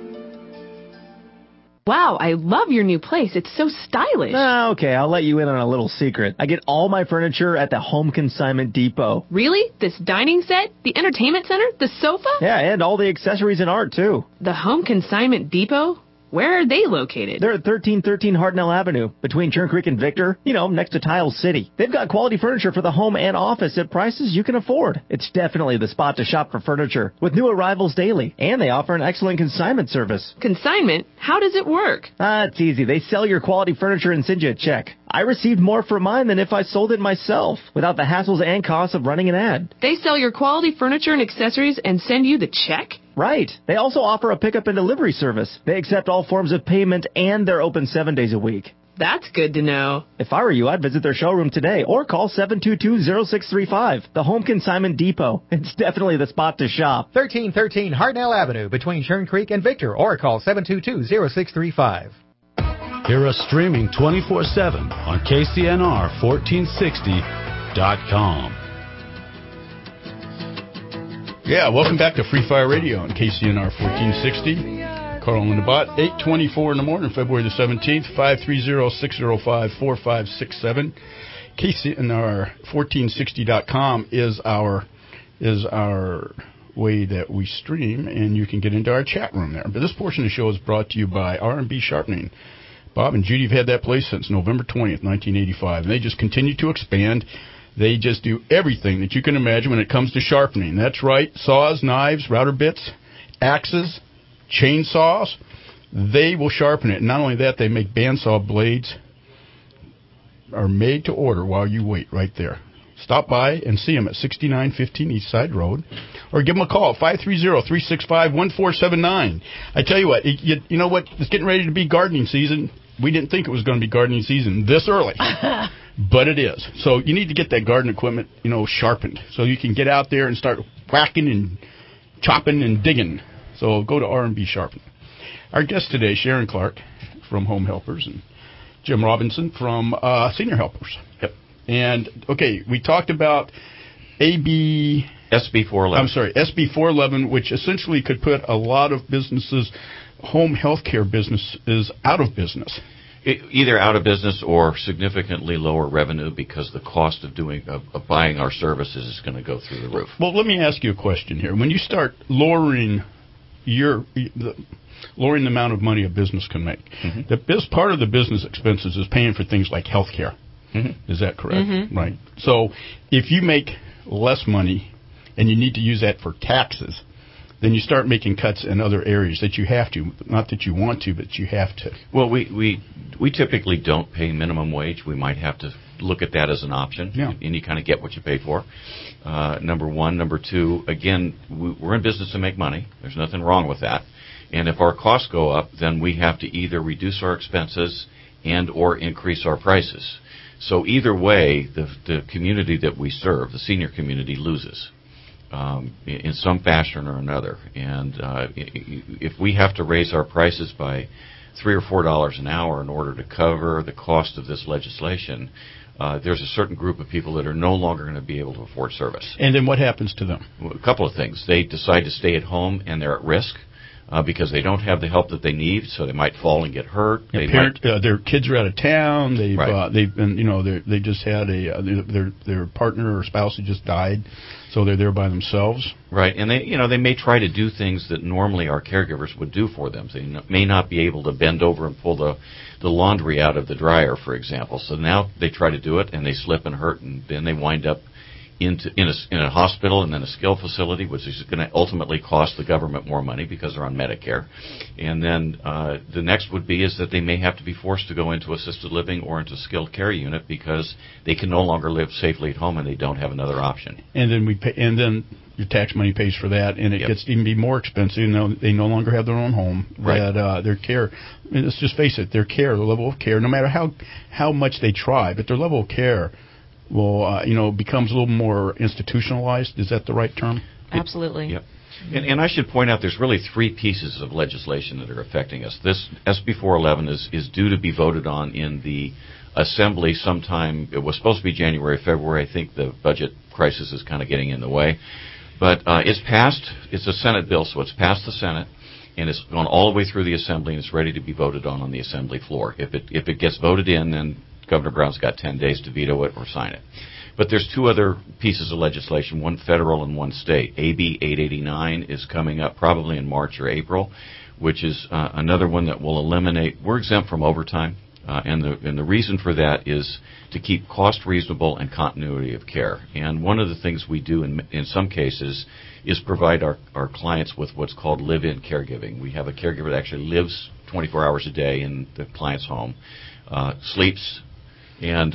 Wow, I love your new place. It's so stylish. Okay, I'll let you in on a little secret. I get all my furniture at the Home Consignment Depot. Really? This dining set? The entertainment center? The sofa? Yeah, and all the accessories and art, too. The Home Consignment Depot? Where are they located? They're at 1313 Hartnell Avenue, between Churn Creek and Victor, next to Tile City. They've got quality furniture for the home and office at prices you can afford. It's definitely the spot to shop for furniture, with new arrivals daily. And they offer an excellent consignment service. Consignment? How does it work? It's easy. They sell your quality furniture and send you a check. I received more for mine than if I sold it myself, without the hassles and costs of running an ad. They sell your quality furniture and accessories and send you the check? Right. They also offer a pickup and delivery service. They accept all forms of payment, and they're open 7 days a week. That's good to know. If I were you, I'd visit their showroom today or call 722-0635. The Home Consignment Depot. It's definitely the spot to shop. 1313 Hartnell Avenue between Churn Creek and Victor, or call 722-0635. Hear us streaming 24/7 on KCNR1460.com. Yeah, welcome back to Free Fire Radio on KCNR 1460. Carl and Linda Bott, 8:24 in the morning, February the 17th, 530-605-4567. KCNR1460.com is our way that we stream, and you can get into our chat room there. But this portion of the show is brought to you by R&B Sharpening. Bob and Judy have had that place since November 20th, 1985, and they just continue to expand. They just do everything that you can imagine when it comes to sharpening. That's right, saws, knives, router bits, axes, chainsaws. They will sharpen it. And not only that, they make bandsaw blades, are made to order while you wait right there. Stop by and see them at 6915 East Side Road, or give them a call, 530-365-1479. I tell you what, you know what? It's getting ready to be gardening season. We didn't think it was going to be gardening season this early, but it is. So you need to get that garden equipment, sharpened, so you can get out there and start whacking and chopping and digging. So go to R&B Sharpening. Our guest today, Sharon Clark from Home Helpers, and Jim Robinson from Senior Helpers. Yep. And, okay, we talked about SB 411. I'm sorry, SB 411, which essentially could put a lot of businesses, home health care businesses, out of business. Either out of business or significantly lower revenue because the cost of buying our services is going to go through the roof. Well, let me ask you a question here. When you start lowering the amount of money a business can make, part of the business expenses is paying for things like health care. Is that correct? Right. So if you make less money and you need to use that for taxes, then you start making cuts in other areas that you have to. Not that you want to, but you have to. Well, we typically don't pay minimum wage. We might have to look at that as an option, and you kind of get what you pay for. Number one. Number two, again, we're in business to make money. There's nothing wrong with that. And if our costs go up, then we have to either reduce our expenses and or increase our prices. So either way, the community that we serve, the senior community, loses in some fashion or another. And if we have to raise our prices by $3 or $4 an hour in order to cover the cost of this legislation, there's a certain group of people that are no longer going to be able to afford service. And then what happens to them? Well, a couple of things. They decide to stay at home, and they're at risk. Because they don't have the help that they need, so they might fall and get hurt. Their kids are out of town. They've been, they just had their partner or spouse who just died, so they're there by themselves. Right, and they may try to do things that normally our caregivers would do for them. They may not be able to bend over and pull the laundry out of the dryer, for example. So now they try to do it, and they slip and hurt, and then they wind up in a hospital and then a skilled facility, which is going to ultimately cost the government more money because they're on Medicare. And then the next would be is that they may have to be forced to go into assisted living or into skilled care unit because they can no longer live safely at home and they don't have another option. And then then your tax money pays for that, and it gets even be more expensive. They no longer have their own home. Right. That their care, let's just face it, their care, the level of care, no matter how much they try, but their level of care will, becomes a little more institutionalized. Is that the right term? Absolutely. Yep. And I should point out there's really three pieces of legislation that are affecting us. This SB 411 is due to be voted on in the Assembly sometime. It was supposed to be January, February. I think the budget crisis is kind of getting in the way. But it's passed. It's a Senate bill, so it's passed the Senate. And it's gone all the way through the Assembly, and it's ready to be voted on the Assembly floor. If it gets voted in, then Governor Brown's got 10 days to veto it or sign it. But there's two other pieces of legislation, one federal and one state. AB 889 is coming up probably in March or April, which is another one that will eliminate. We're exempt from overtime, and the reason for that is to keep cost reasonable and continuity of care. And one of the things we do in some cases is provide our clients with what's called live-in caregiving. We have a caregiver that actually lives 24 hours a day in the client's home, sleeps And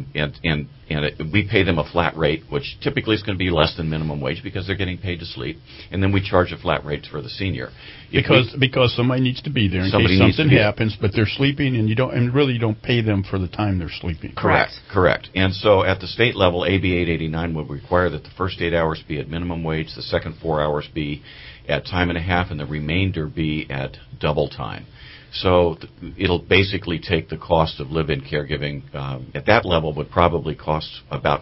we pay them a flat rate, which typically is going to be less than minimum wage because they're getting paid to sleep, and then we charge a flat rate for the senior. Because somebody needs to be there in case something happens, but they're sleeping, and you don't pay them for the time they're sleeping. Correct. And so at the state level, AB 889 would require that the first 8 hours be at minimum wage, the second 4 hours be at time and a half, and the remainder be at double time. So it'll basically take the cost of live-in caregiving at that level would probably cost about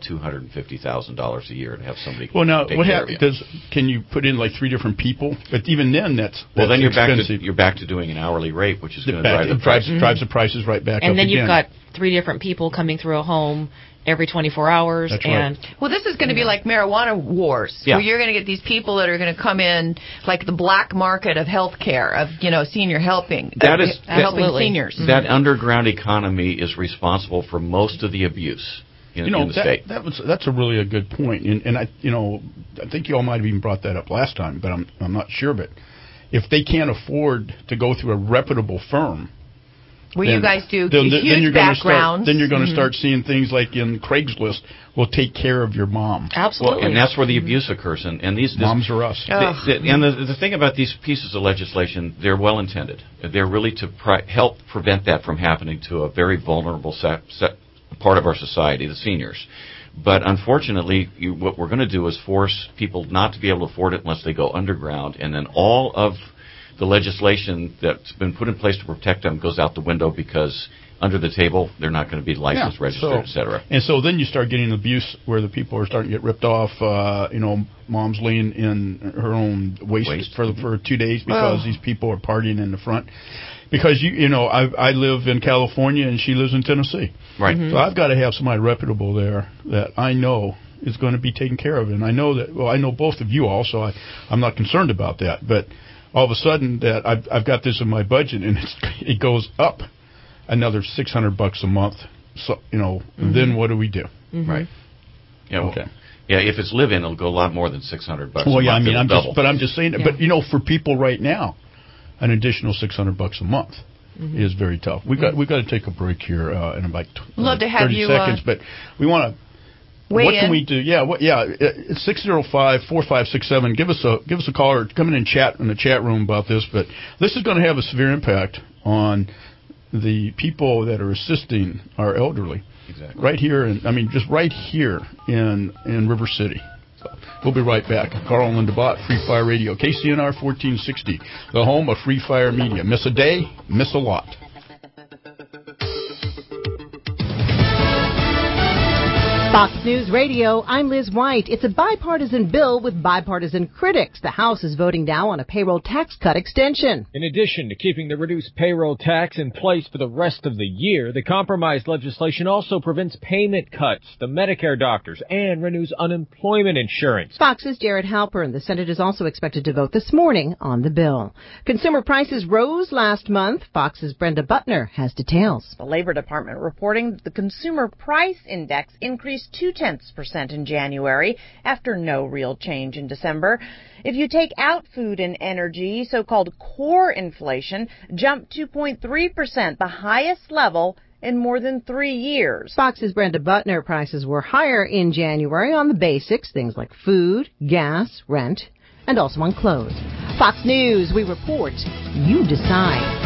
$250,000 a year to have somebody. Well, now take what care of you. Can you put in like 3 different people? But even then, that's then expensive. you're back to doing an hourly rate, which is going to drives the prices right back up. And then again. you've got 3 different people coming through a home every 24 hours. That's and right. Well, this is going to be like marijuana wars, where you're going to get these people that are going to come in like the black market of healthcare, of senior helping, helping seniors. That underground economy is responsible for most of the abuse in the state. That's really a good point, and I think you all might have even brought that up last time, but I'm not sure. But if they can't afford to go through a reputable firm. Well, you guys do huge backgrounds. Then you're going to start seeing things like in Craigslist, we'll take care of your mom. Absolutely. Well, and that's where the abuse occurs. And these moms are us. And the thing about these pieces of legislation, they're well intended. They're really to help prevent that from happening to a very vulnerable part of our society, the seniors. But unfortunately, what we're going to do is force people not to be able to afford it unless they go underground, and then all of the legislation that's been put in place to protect them goes out the window because under the table they're not going to be licensed, registered, et cetera. And so then you start getting abuse where the people are starting to get ripped off. Mom's laying in her own waste. For 2 days because these people are partying in the front. Because I live in California and she lives in Tennessee. Right. So I've got to have somebody reputable there that I know is going to be taken care of. And I know that. Well, I know both of you all, so I'm not concerned about that. But all of a sudden that I've got this in my budget and it goes up another $600 a month. So then what do we do? Mm-hmm. Right. Yeah. Well, okay. Yeah. If it's live-in, it'll go a lot more than $600. Well, yeah. A month. I'm just saying. Yeah. But for people right now, an additional $600 a month is very tough. We got to take a break here in about 30 seconds. But we want to. What can we do? It's 605-4567. Give us a call or come in and chat in the chat room about this. But this is going to have a severe impact on the people that are assisting our elderly. Exactly. Right here, just right here in River City. So we'll be right back. Carl and Linda Bott, Free Fire Radio, KCNR 1460, the home of Free Fire Media. Miss a day, miss a lot. Fox News Radio, I'm Liz White. It's a bipartisan bill with bipartisan critics. The House is voting now on a payroll tax cut extension. In addition to keeping the reduced payroll tax in place for the rest of the year, the compromise legislation also prevents payment cuts to Medicare doctors and renews unemployment insurance. Fox's Jared Halpern. The Senate is also expected to vote this morning on the bill. Consumer prices rose last month. Fox's Brenda Butner has details. The Labor Department reporting the Consumer Price Index increased 0.2% in January after no real change in December. If you take out food and energy, so-called core inflation jumped 2.3%, the highest level in more than 3 years. Fox's Brenda Butner. Prices were higher in January on the basics, things like food, gas, rent, and also on clothes. Fox News, we report, you decide.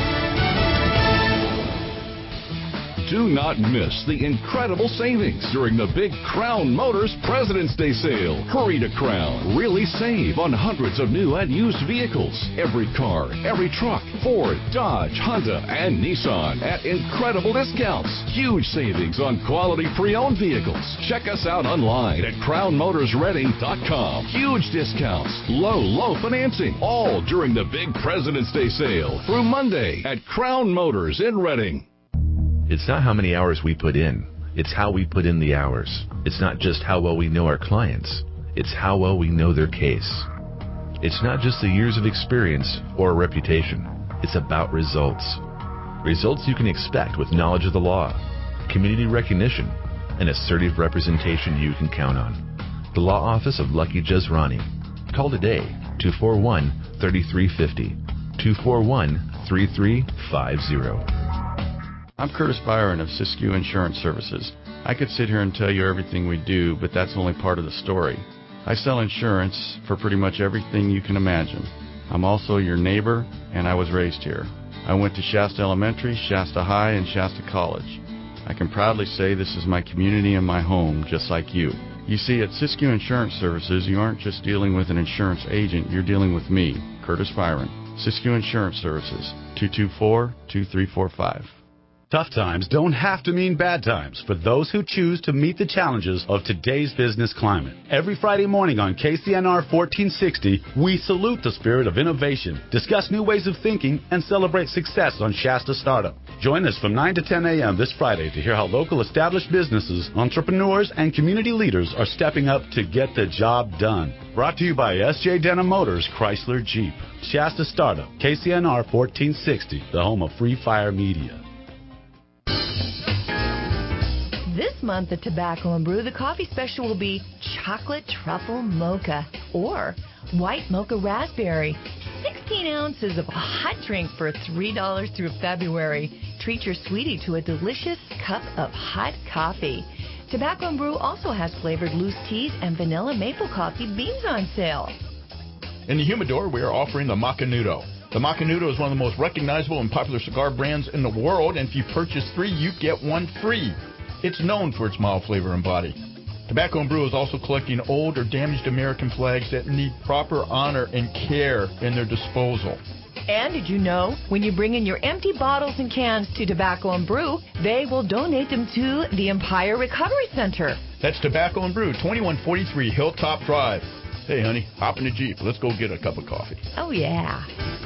Do not miss the incredible savings during the big Crown Motors President's Day sale. Hurry to Crown. Really save on hundreds of new and used vehicles. Every car, every truck, Ford, Dodge, Honda, and Nissan at incredible discounts. Huge savings on quality pre-owned vehicles. Check us out online at crownmotorsreading.com. Huge discounts, low financing, all during the big President's Day sale through Monday at Crown Motors in Reading. It's not how many hours we put in. It's how we put in the hours. It's not just how well we know our clients. It's how well we know their case. It's not just the years of experience or a reputation. It's about results. Results you can expect with knowledge of the law, community recognition, and assertive representation you can count on. The Law Office of Lucky Jazrani. Call today, 241-3350. 241-3350. I'm Curtis Byron of Siskiyou Insurance Services. I could sit here and tell you everything we do, but that's only part of the story. I sell insurance for pretty much everything you can imagine. I'm also your neighbor, and I was raised here. I went to Shasta Elementary, Shasta High, and Shasta College. I can proudly say this is my community and my home, just like you. You see, at Siskiyou Insurance Services, you aren't just dealing with an insurance agent, you're dealing with me, Curtis Byron. Siskiyou Insurance Services, 224-2345. Tough times don't have to mean bad times for those who choose to meet the challenges of today's business climate. Every Friday morning on KCNR 1460, we salute the spirit of innovation, discuss new ways of thinking, and celebrate success on Shasta Startup. Join us from 9 to 10 a.m. this Friday to hear how local established businesses, entrepreneurs, and community leaders are stepping up to get the job done. Brought to you by S.J. Denham Motors, Chrysler Jeep. Shasta Startup, KCNR 1460, the home of Free Fire Media. This month at Tobacco and Brew, the coffee special will be chocolate truffle mocha or white mocha raspberry. 16 ounces of a hot drink for $3 through February. Treat your sweetie to a delicious cup of hot coffee. Tobacco and Brew also has flavored loose teas and vanilla maple coffee beans on sale. In the humidor, we are offering the Macanudo. The Macanudo is one of the most recognizable and popular cigar brands in the world, and if you purchase 3, you get 1 free. It's known for its mild flavor and body. Tobacco and Brew is also collecting old or damaged American flags that need proper honor and care in their disposal. And did you know, when you bring in your empty bottles and cans to Tobacco and Brew, they will donate them to the Empire Recovery Center. That's Tobacco and Brew, 2143 Hilltop Drive. Hey, honey, hop in the Jeep. Let's go get a cup of coffee. Oh, yeah.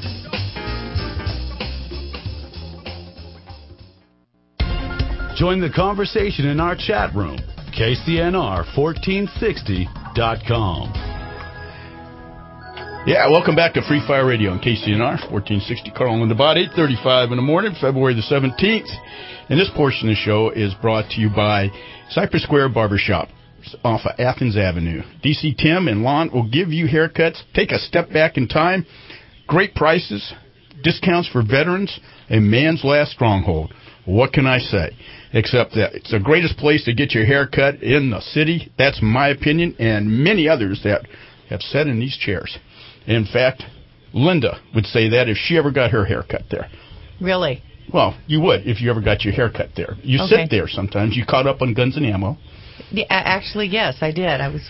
Join the conversation in our chat room, KCNR1460.com. Yeah, welcome back to Free Fire Radio on KCNR 1460. Carl and Linda Bott, 8:35 in the morning, February the 17th. And this portion of the show is brought to you by Cypress Square Barbershop off of Athens Avenue. DC Tim and Lon will give you haircuts. Take a step back in time. Great prices, discounts for veterans, a man's last stronghold. What can I say? Except that it's the greatest place to get your hair cut in the city. That's my opinion, and many others that have sat in these chairs. In fact, Linda would say that if she ever got her hair cut there. Really? Well, you would if you ever got your hair cut there. You sit there sometimes. You caught up on Guns and Ammo. Yeah, actually, yes, I did. I was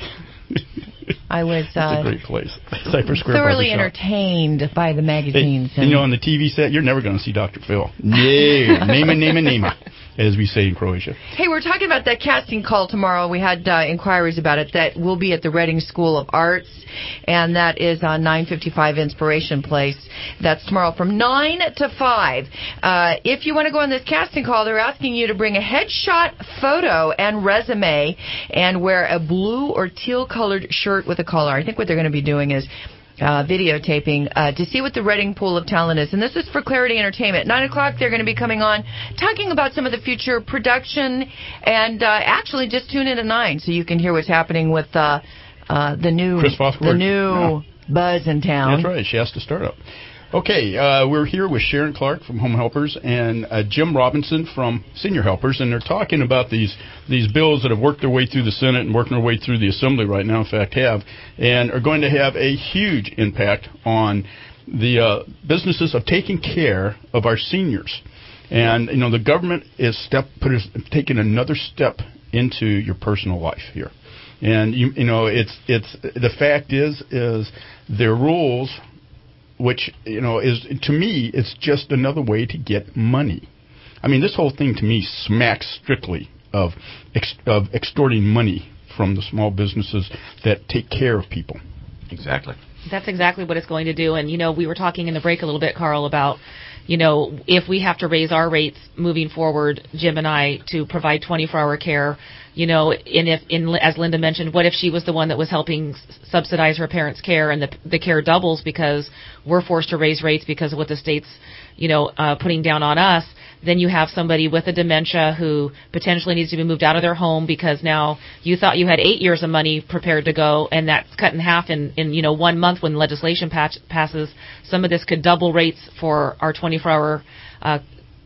It's a great place. Cypress Square thoroughly Barbershop. entertained by the magazines. You know, on the TV set, you're never going to see Dr. Phil. No. Nema, as we say in Croatia. Hey, we're talking about that casting call tomorrow. We had inquiries about it. That will be at the Reading School of Arts, and that is on 955 Inspiration Place. That's tomorrow from 9 to 5. If you want to go on this casting call, they're asking you to bring a headshot photo and resume and wear a blue or teal-colored shirt with a collar. I think what they're going to be doing is videotaping to see what the Reading Pool of Talent is. And this is for Clarity Entertainment. 9 o'clock, they're going to be coming on, talking about some of the future production. And actually, just tune in at 9 so you can hear what's happening with the new buzz in town. That's right. Shasta Startup. Okay, we're here with Sharon Clark from Home Helpers and Jim Robinson from Senior Helpers, and they're talking about these bills that have worked their way through the Senate and working their way through the Assembly right now, in fact, and are going to have a huge impact on the businesses of taking care of our seniors. And, you know, the government is taking another step into your personal life here. And, you know, it's the fact is their rules, which, you know, is, to me, it's just another way to get money. I mean, this whole thing to me smacks strictly of extorting money from the small businesses that take care of people. Exactly. That's exactly what it's going to do. And, you know, we were talking in the break a little bit, Carl, about, you know, if we have to raise our rates moving forward, Jim and I, to provide 24-hour care, you know, as Linda mentioned, what if she was the one that was helping subsidize her parents' care and the care doubles because we're forced to raise rates because of what the state's, you know, putting down on us? Then you have somebody with a dementia who potentially needs to be moved out of their home because now you thought you had 8 years of money prepared to go, and that's cut in half in you know, 1 month when legislation passes. Some of this could double rates for our 24-hour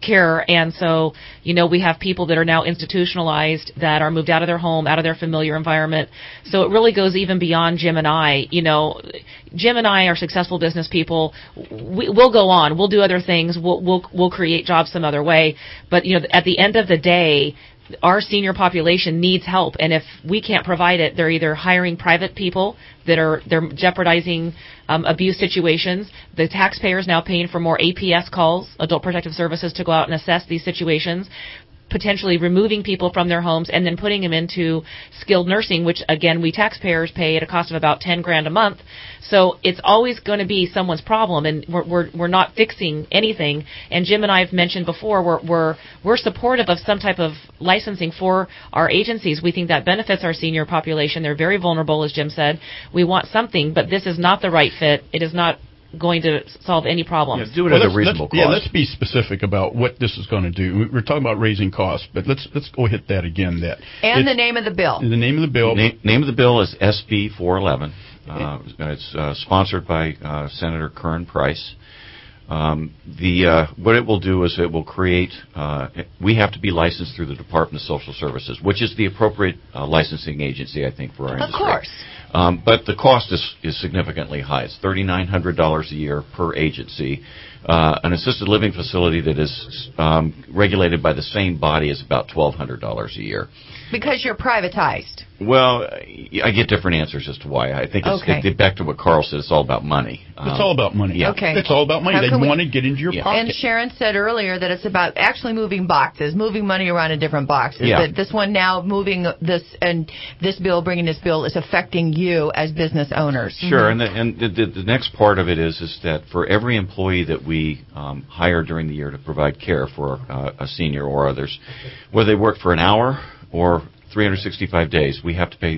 care. And so, we have people that are now institutionalized that are moved out of their home, out of their familiar environment. So it really goes even beyond Jim and I. Jim and I are successful business people. We'll go on. We'll do other things. We'll create jobs some other way. But, at the end of the day, our senior population needs help, and if we can't provide it, they're either hiring private people they're jeopardizing abuse situations. The taxpayers now paying for more APS calls, Adult Protective Services, to go out and assess these situations, potentially removing people from their homes and then putting them into skilled nursing, which again we taxpayers pay at a cost of about $10,000 a month. So it's always going to be someone's problem, and we're not fixing anything. And Jim and I have mentioned before we're supportive of some type of licensing for our agencies. We think that benefits our senior population. They're very vulnerable, as Jim said. We want something, but this is not the right fit. It is not going to solve any problems. Yeah, do it at a reasonable cost. Yeah, let's be specific about what this is going to do. We're talking about raising costs, but let's go hit that again. And the name of the bill. The name of the bill. Name of the bill is SB 411. It's sponsored by Senator Kern Price. What it will do is it will create. We have to be licensed through the Department of Social Services, which is the appropriate licensing agency, I think, for our industry. Of course. But the cost is significantly high. It's $3,900 a year per agency. An assisted living facility that is regulated by the same body is about $1,200 a year. Because you're privatized. Well, I get different answers as to why. I think it's back to what Carl said. It's all about money. It's all about money. Yeah. Okay. It's all about money. They want to get into your pocket. And Sharon said earlier that it's about actually moving boxes, moving money around in different boxes. Yeah. That this one now moving this and this bill, bringing this bill, is affecting you as business owners. Sure. And the next part of it is that for every employee that we hire during the year to provide care for a senior or others, whether they work for an hour or 365 days, we have to pay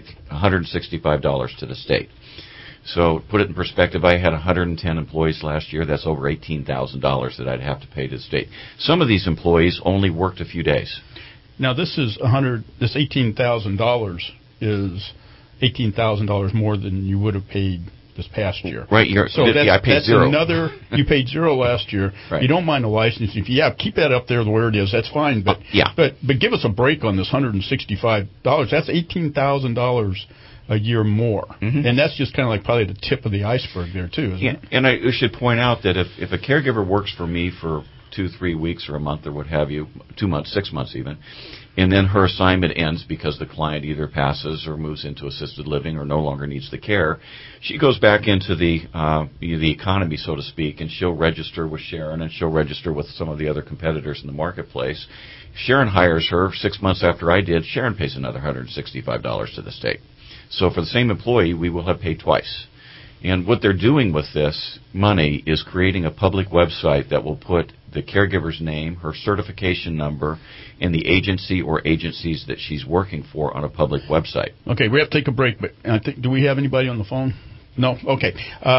$165 to the state. So put it in perspective, I had 110 employees last year. That's over $18,000 that I'd have to pay to the state. Some of these employees only worked a few days. Now this is This $18,000 is $18,000 more than you would have paid this past year. Right. I paid zero. You paid zero last year. Right. You don't mind the licensing fee. Yeah, keep that up there where it is. That's fine. But but give us a break on this $165. That's $18,000 a year more. Mm-hmm. And that's just kind of like probably the tip of the iceberg there too, isn't it? And I should point out that if a caregiver works for me for 2-3 weeks or a month or what have you, 2 months, 6 months even, and then her assignment ends because the client either passes or moves into assisted living or no longer needs the care, she goes back into the economy, so to speak, and she'll register with Sharon and she'll register with some of the other competitors in the marketplace. Sharon hires her 6 months after I did. Sharon pays another $165 to the state. So for the same employee, we will have paid twice. And what they're doing with this money is creating a public website that will put the caregiver's name, her certification number, and the agency or agencies that she's working for on a public website. Okay, we have to take a break, but do we have anybody on the phone? No? Okay.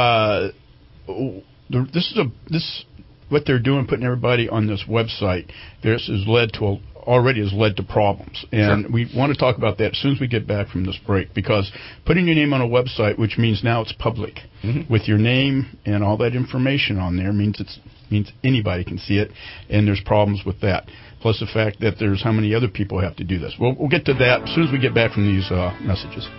What they're doing, putting everybody on this website, already has led to problems. And Sure. we want to talk about that as soon as we get back from this break, because putting your name on a website, which means now it's public, with your name and all that information on there, means anybody can see it, and there's problems with that. Plus the fact that there's how many other people have to do this. We'll get to that as soon as we get back from these messages.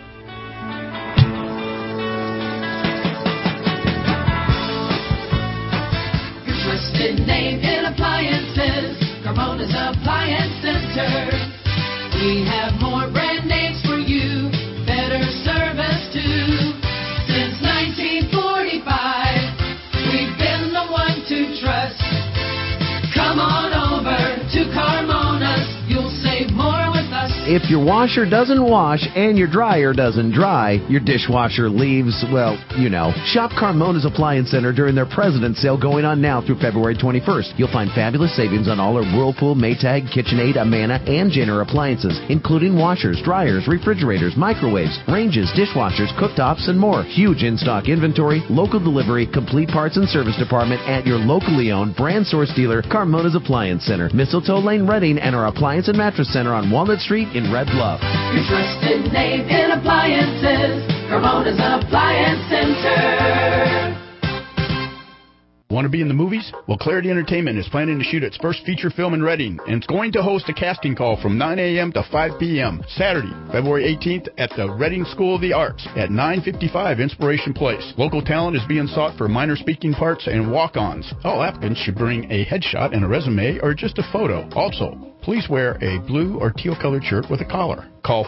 Your trusted name in appliances, Carmona's Appliance Center. We have more brand names for you, better service too. Since 1945, we've been the one to trust. Come on over to Carmona's, you'll save more with us. If your washer doesn't wash and your dryer doesn't dry, your dishwasher leaves, well, you know. Shop Carmona's Appliance Center during their President's Sale going on now through February 21st. You'll find fabulous savings on all our Whirlpool, Maytag, KitchenAid, Amana, and Jenner appliances, including washers, dryers, refrigerators, microwaves, ranges, dishwashers, cooktops, and more. Huge in-stock inventory, local delivery, complete parts and service department at your locally owned brand source dealer, Carmona's Appliance Center, Mistletoe Lane, Reading, and our Appliance and Mattress Center on Walnut Street in Red Bluff. Your trusted name in appliances, Carmona's Appliance Center. Want to be in the movies? Well, Clarity Entertainment is planning to shoot its first feature film in Reading, and it's going to host a casting call from 9 a.m. to 5 p.m. Saturday, February 18th at the Reading School of the Arts at 955 Inspiration Place. Local talent is being sought for minor speaking parts and walk-ons. All applicants should bring a headshot and a resume or just a photo. Also, please wear a blue or teal-colored shirt with a collar. Call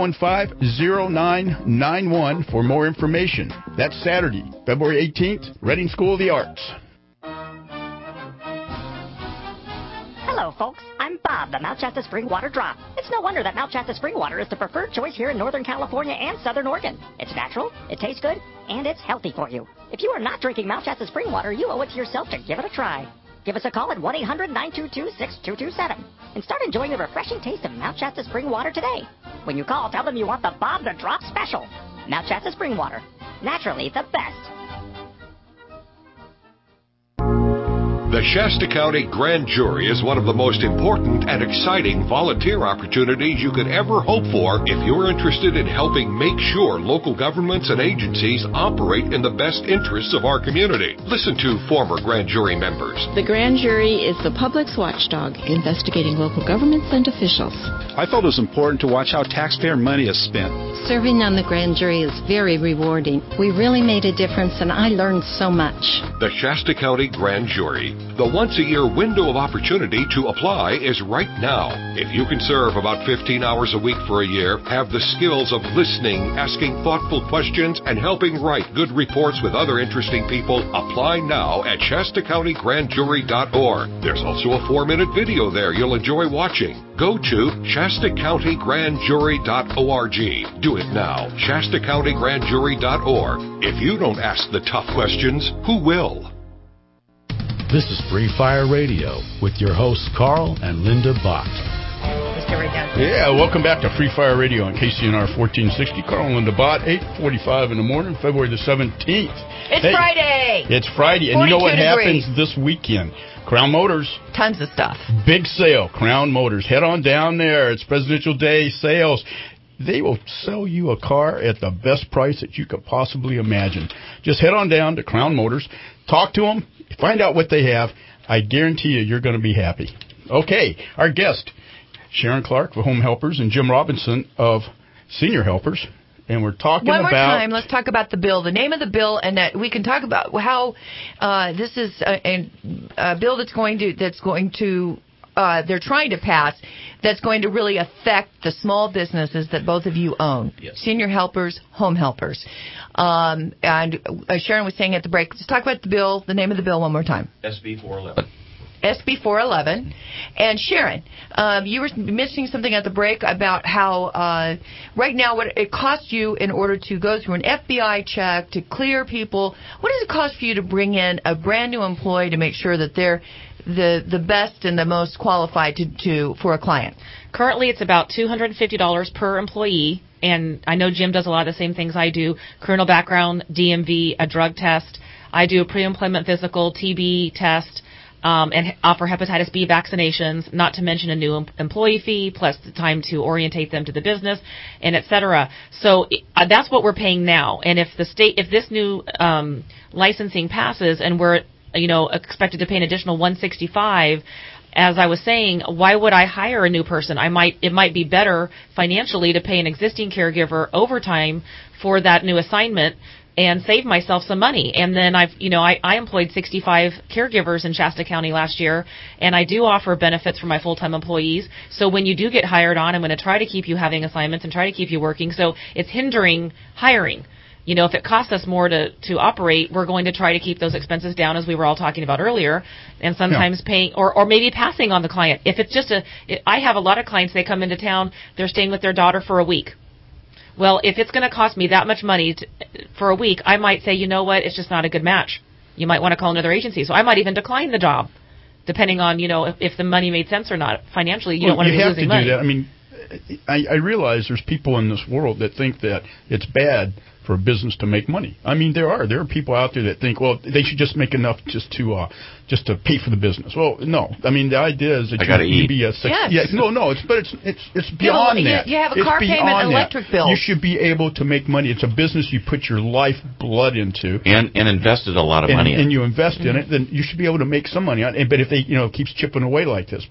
515-0991 for more information. That's Saturday, February 18th, Reading School of the Arts. Hello, folks. I'm Bob, the Mount Shasta Spring Water Drop. It's no wonder that Mount Shasta Spring Water is the preferred choice here in Northern California and Southern Oregon. It's natural, it tastes good, and it's healthy for you. If you are not drinking Mount Shasta Spring Water, you owe it to yourself to give it a try. Give us a call at 1-800-922-6227 and start enjoying the refreshing taste of Mount Shasta Spring Water today. When you call, tell them you want the Bob the Drop special. Mount Shasta Spring Water. Naturally the best. The Shasta County Grand Jury is one of the most important and exciting volunteer opportunities you could ever hope for if you're interested in helping make sure local governments and agencies operate in the best interests of our community. Listen to former grand jury members. The grand jury is the public's watchdog, investigating local governments and officials. I felt it was important to watch how taxpayer money is spent. Serving on the grand jury is very rewarding. We really made a difference, and I learned so much. The Shasta County Grand Jury. The once-a-year window of opportunity to apply is right now. If you can serve about 15 hours a week for a year, have the skills of listening, asking thoughtful questions, and helping write good reports with other interesting people, apply now at ShastaCountyGrandJury.org. There's also a 4-minute video there you'll enjoy watching. Go to ShastaCountyGrandJury.org. Do it now. ShastaCountyGrandJury.org. If you don't ask the tough questions, who will? This is Free Fire Radio with your hosts Carl and Linda Bott. Yeah, welcome back to Free Fire Radio on KCNR 1460. Carl and Linda Bott, 8:45 in the morning, February the 17th. It's Friday. It's Friday, and you know what happens this weekend? Crown Motors. Tons of stuff. Big sale, Crown Motors. Head on down there. It's Presidential Day sales. They will sell you a car at the best price that you could possibly imagine. Just head on down to Crown Motors, talk to them, find out what they have. I guarantee you're going to be happy. Okay, our guest, Sharon Clark of Home Helpers and Jim Robinson of Senior Helpers. And we're talking about... One more time, let's talk about the bill, the name of the bill, and that we can talk about how this is a bill that's going to they're trying to pass that's going to really affect the small businesses that both of you own. Yes. Senior Helpers, Home Helpers. And Sharon was saying at the break, let's talk about the bill, the name of the bill one more time. SB 411. SB 411. And Sharon, you were mentioning something at the break about how right now what it costs you in order to go through an FBI check, to clear people. What does it cost for you to bring in a brand new employee to make sure that they're the best and the most qualified for a client? Currently, it's about $250 per employee, and I know Jim does a lot of the same things I do: criminal background, DMV, a drug test. I do a pre-employment physical, TB test, and offer hepatitis B vaccinations, not to mention a new employee fee, plus the time to orientate them to the business, and et cetera. So that's what we're paying now. And if this new licensing passes and we're expected to pay an additional $165, as I was saying, why would I hire a new person? It might be better financially to pay an existing caregiver overtime for that new assignment and save myself some money. And then I employed 65 caregivers in Shasta County last year, and I do offer benefits for my full-time employees. So when you do get hired on, I'm going to try to keep you having assignments and try to keep you working. So it's hindering hiring. If it costs us more to operate, we're going to try to keep those expenses down, as we were all talking about earlier, and sometimes paying or maybe passing on the client. If it's just I have a lot of clients, they come into town, they're staying with their daughter for a week. Well, if it's going to cost me that much money for a week, I might say, you know what, it's just not a good match. You might want to call another agency. So I might even decline the job, depending on, if the money made sense or not. Financially, you don't want to be losing money. You have to do that. I mean, I realize there's people in this world that think that it's bad for a business to make money. I mean, there are people out there that think, well, they should just make enough just to pay for the business. Well, no. I mean, the idea is that you be a it's beyond that. You have a car payment, and electric bills. You should be able to make money. It's a business you put your life blood into and invested a lot of money in. And you invest in it, then you should be able to make some money on it. But if they keeps chipping away like this,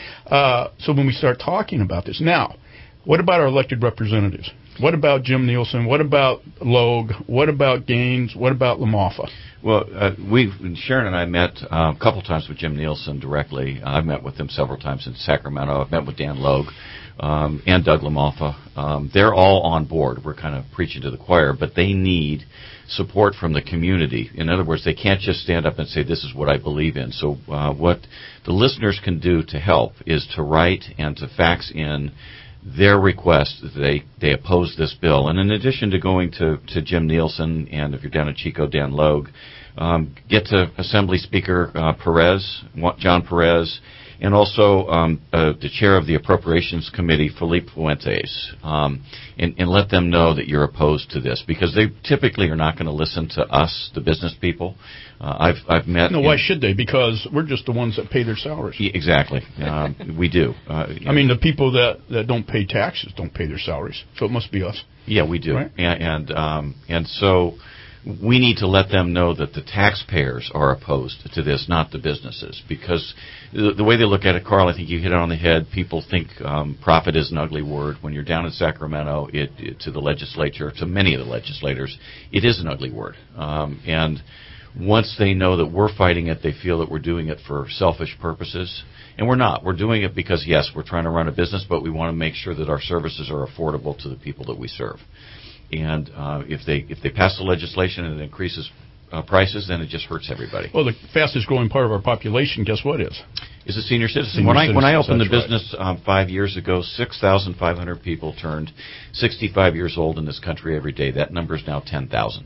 so when we start talking about this now, what about our elected representatives? What about Jim Nielsen? What about Logue? What about Gaines? What about LaMoffa? Well, Sharon and I met a couple times with Jim Nielsen directly. I've met with him several times in Sacramento. I've met with Dan Logue and Doug LaMoffa. They're all on board. We're kind of preaching to the choir, but they need support from the community. In other words, they can't just stand up and say, this is what I believe in. So what the listeners can do to help is to write and to fax in their request that they oppose this bill. And in addition to going to Jim Nielsen, and if you're down in Chico, Dan Logue, get to Assembly Speaker John Perez, and also the chair of the Appropriations Committee, Felipe Fuentes, and let them know that you're opposed to this, because they typically are not going to listen to us, the business people. I've met. No, why should they? Because we're just the ones that pay their salaries. Exactly, we do. I mean, the people that don't pay taxes don't pay their salaries, so it must be us. Yeah, we do, right? and so we need to let them know that the taxpayers are opposed to this, not the businesses, because the way they look at it, Carl, I think you hit it on the head. People think profit is an ugly word. When you're down in Sacramento, to the legislature, to many of the legislators, it is an ugly word. And once they know that we're fighting it, they feel that we're doing it for selfish purposes. And we're not. We're doing it because, yes, we're trying to run a business, but we want to make sure that our services are affordable to the people that we serve. And if they pass the legislation and it increases prices, then it just hurts everybody. Well, the fastest growing part of our population, guess what is? Is a senior citizen. When I opened the business 5 years ago, 6,500 people turned 65 years old in this country every day. That number is now 10,000.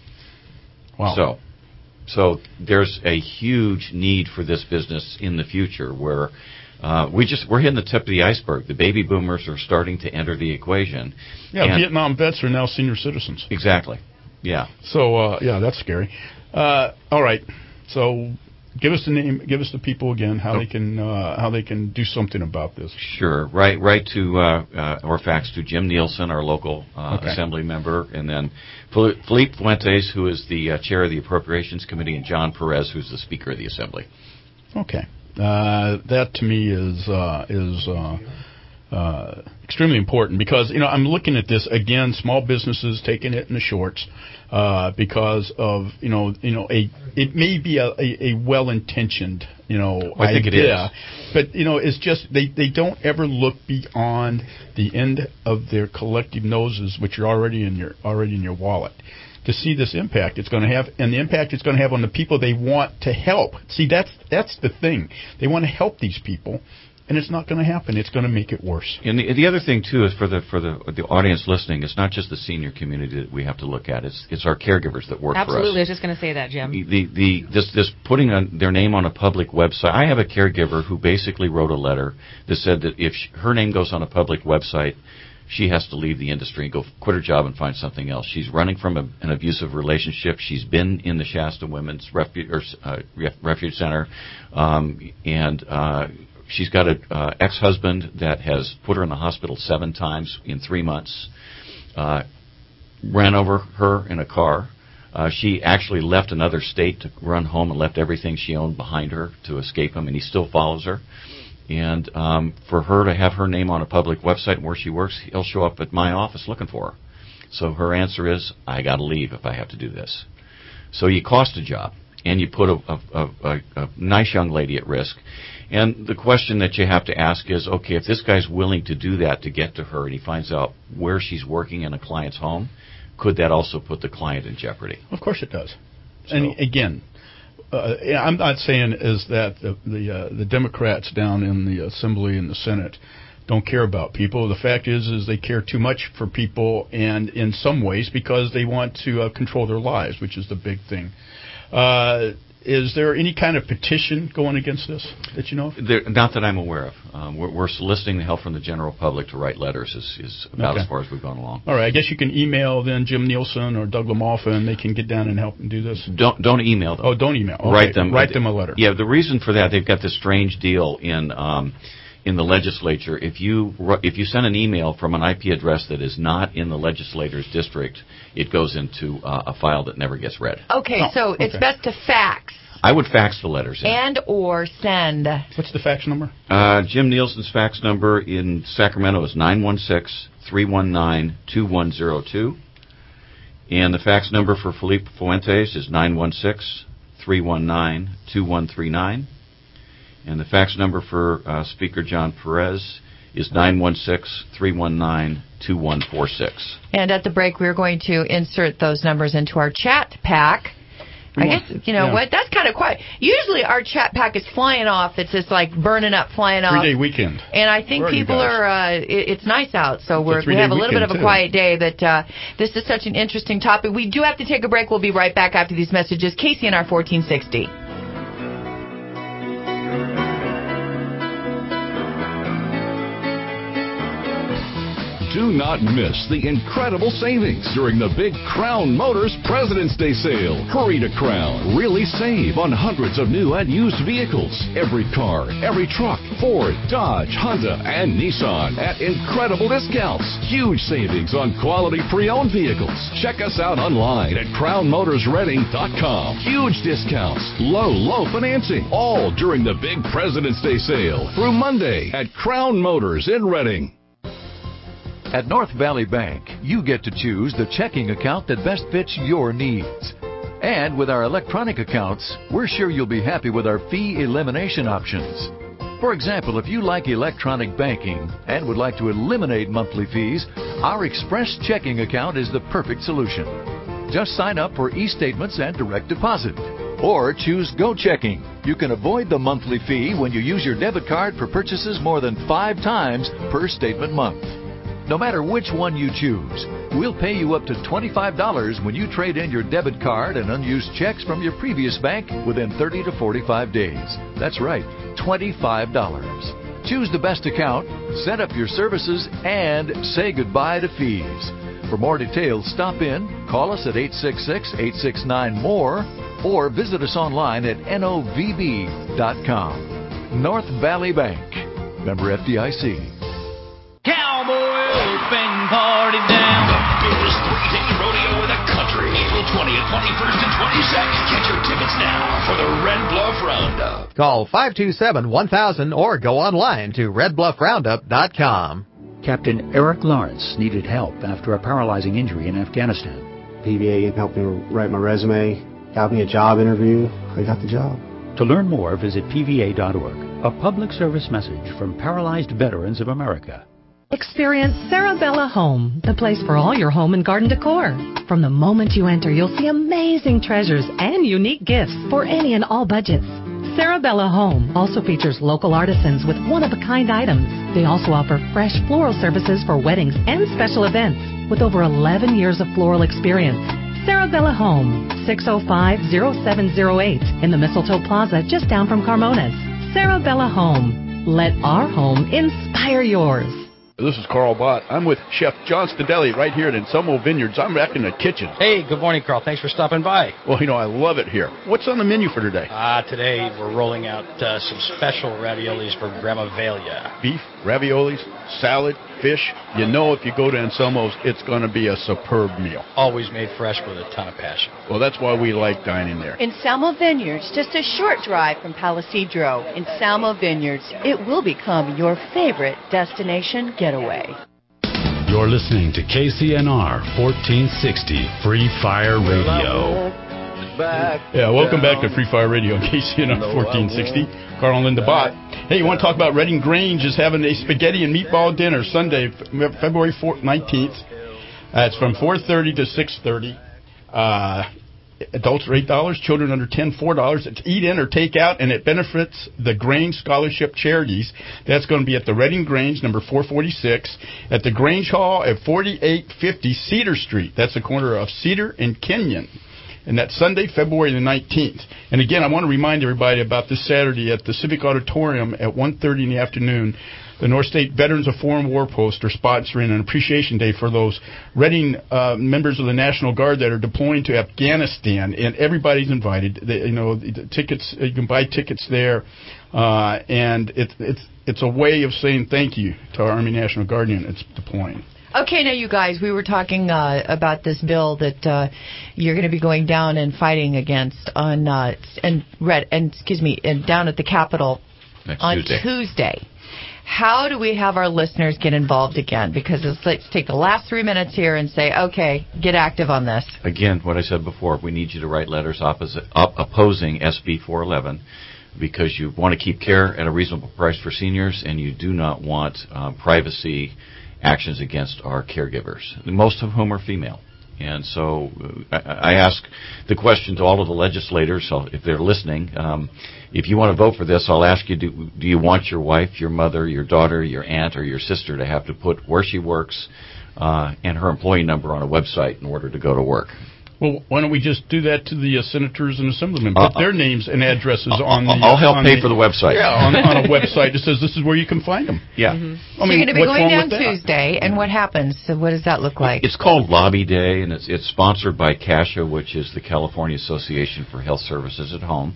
Wow. So there's a huge need for this business in the future, where we're hitting the tip of the iceberg. The baby boomers are starting to enter the equation. Yeah, Vietnam vets are now senior citizens. Exactly. Yeah. So that's scary. All right. So give us the name. Give us the people again. How they can do something about this. Sure. Write to or fax to Jim Nielsen, our local assembly member, and then Felipe Fuentes, who is the chair of the Appropriations Committee, and John Perez, who's the Speaker of the Assembly. Okay. That to me is extremely important, because I'm looking at this again. Small businesses taking it in the shorts because of it may be a well-intentioned I think idea, it is. but it's just they don't ever look beyond the end of their collective noses, which are already in your wallet, to see this impact it's going to have, and the impact it's going to have on the people they want to help. See, that's the thing. They want to help these people, and it's not going to happen. It's going to make it worse. And the other thing too is for the audience listening, it's not just the senior community that we have to look at. It's our caregivers that work for us. Absolutely, I was just going to say that, Jim. This putting their name on a public website. I have a caregiver who basically wrote a letter that said that if her name goes on a public website, she has to leave the industry and go quit her job and find something else. She's running from an abusive relationship. She's been in the Shasta Women's Refuge Center, and she's got an ex-husband that has put her in the hospital 7 times in 3 months, ran over her in a car. She actually left another state to run home and left everything she owned behind her to escape him, and he still follows her. And for her to have her name on a public website where she works, he'll show up at my office looking for her. So her answer is, I got to leave if I have to do this. So you cost a job, and you put a nice young lady at risk. And the question that you have to ask is, okay, if this guy's willing to do that to get to her, and he finds out where she's working in a client's home, could that also put the client in jeopardy? Of course it does. So, and again, I'm not saying is that the Democrats down in the Assembly and the Senate don't care about people. The fact is they care too much for people, and in some ways because they want to control their lives, which is the big thing. Is there any kind of petition going against this that you know of? Not that I'm aware of. We're soliciting the help from the general public to write letters is about as far as we've gone along. All right. I guess you can email then Jim Nielsen or Doug LaMalfa, and they can get down and help and do this. Don't email them. Oh, don't email. Okay. Write them a letter. Yeah, the reason for that, they've got this strange deal in the legislature. If you send an email from an IP address that is not in the legislator's district, it goes into a file that never gets read. Okay, so it's best to fax. I would fax the letters in. And or send. What's the fax number? Jim Nielsen's fax number in Sacramento is 916-319-2102. And the fax number for Felipe Fuentes is 916-319-2139. And the fax number for Speaker John Perez is 916-319-2146. And at the break, we're going to insert those numbers into our chat pack. I guess, what, that's kind of quiet. Usually our chat pack is flying off. It's just like burning up, flying off. 3-day weekend. And I think people are, it's nice out, so we have a little bit of a quiet day, but this is such an interesting topic. We do have to take a break. We'll be right back after these messages. KCNR 1460. Do not miss the incredible savings during the big Crown Motors President's Day sale. Hurry to Crown. Really save on hundreds of new and used vehicles. Every car, every truck, Ford, Dodge, Honda, and Nissan at incredible discounts. Huge savings on quality pre-owned vehicles. Check us out online at crownmotorsreading.com. Huge discounts, low financing, all during the big President's Day sale through Monday at Crown Motors in Reading. At North Valley Bank, you get to choose the checking account that best fits your needs. And with our electronic accounts, we're sure you'll be happy with our fee elimination options. For example, if you like electronic banking and would like to eliminate monthly fees, our Express checking account is the perfect solution. Just sign up for e-statements and direct deposit. Or choose Go Checking. You can avoid the monthly fee when you use your debit card for purchases more than 5 times per statement month. No matter which one you choose, we'll pay you up to $25 when you trade in your debit card and unused checks from your previous bank within 30 to 45 days. That's right, $25. Choose the best account, set up your services, and say goodbye to fees. For more details, stop in, call us at 866-869-MORE, or visit us online at novb.com. North Valley Bank. Member FDIC. Cowboy open party down. The biggest 3-day rodeo in the country. April 20th, 21st, and 22nd. Get your tickets now for the Red Bluff Roundup. Call 527-1000 or go online to redbluffroundup.com. Captain Eric Lawrence needed help after a paralyzing injury in Afghanistan. PVA helped me write my resume, got me a job interview. I got the job. To learn more, visit pva.org. A public service message from Paralyzed Veterans of America. Experience Sarabella Home, the place for all your home and garden decor. From the moment you enter, you'll see amazing treasures and unique gifts for any and all budgets. Sarabella Home also features local artisans with one-of-a-kind items. They also offer fresh floral services for weddings and special events with over 11 years of floral experience. Sarabella Home, 605-0708 in the Mistletoe Plaza just down from Carmona's. Sarabella Home. Let our home inspire yours. This is Carl Bott. I'm with Chef John Stadelli right here at Anselmo Vineyards. I'm back in the kitchen. Hey, good morning, Carl. Thanks for stopping by. Well, I love it here. What's on the menu for today? Today we're rolling out some special raviolis for Grandma Velia. Beef, raviolis, salad, fish. If you go to Anselmo's, it's going to be a superb meal. Always made fresh with a ton of passion. Well, that's why we like dining there. Anselmo Vineyards, just a short drive from Palisadro. Anselmo Vineyards, it will become your favorite destination getaway. You're listening to KCNR 1460 Free Fire Radio. Welcome back to Free Fire Radio on KCNR 1460. Carl and Linda Bott. Hey, you want to talk about Reading Grange is having a spaghetti and meatball dinner Sunday, February 19th. It's from 4:30 to 6:30. Adults are $8, children under 10, $4. It's eat in or take out, and it benefits the Grange Scholarship Charities. That's going to be at the Reading Grange, number 446, at the Grange Hall at 4850 Cedar Street. That's the corner of Cedar and Kenyon. And that's Sunday, February the 19th. And again, I want to remind everybody about this Saturday at the Civic Auditorium at 1:30 in the afternoon. The North State Veterans of Foreign War Post are sponsoring an appreciation day for those Reading members of the National Guard that are deploying to Afghanistan, and everybody's invited. The tickets, you can buy tickets there, and it's a way of saying thank you to our Army National Guard unit that's deploying. Okay, now you guys, we were talking about this bill that you're going to be going down and fighting against on down at the Capitol on Tuesday. How do we have our listeners get involved again? Because let's take the last 3 minutes here and say, okay, get active on this. Again, what I said before, we need you to write letters opposing SB 411 because you want to keep care at a reasonable price for seniors and you do not want privacy actions against our caregivers, most of whom are female. And so I ask the question to all of the legislators, so if they're listening, if you want to vote for this, I'll ask you, do you want your wife, your mother, your daughter, your aunt, or your sister to have to put where she works and her employee number on a website in order to go to work? Well, why don't we just do that to the senators and assemblymen? Put their names and addresses on the... I'll help pay for the website. Yeah, on a website that says this is where you can find them. Yeah. So you're going to be going down Tuesday, and what happens? So what does that look like? It's called Lobby Day, and it's sponsored by CASHA, which is the California Association for Health Services at Home.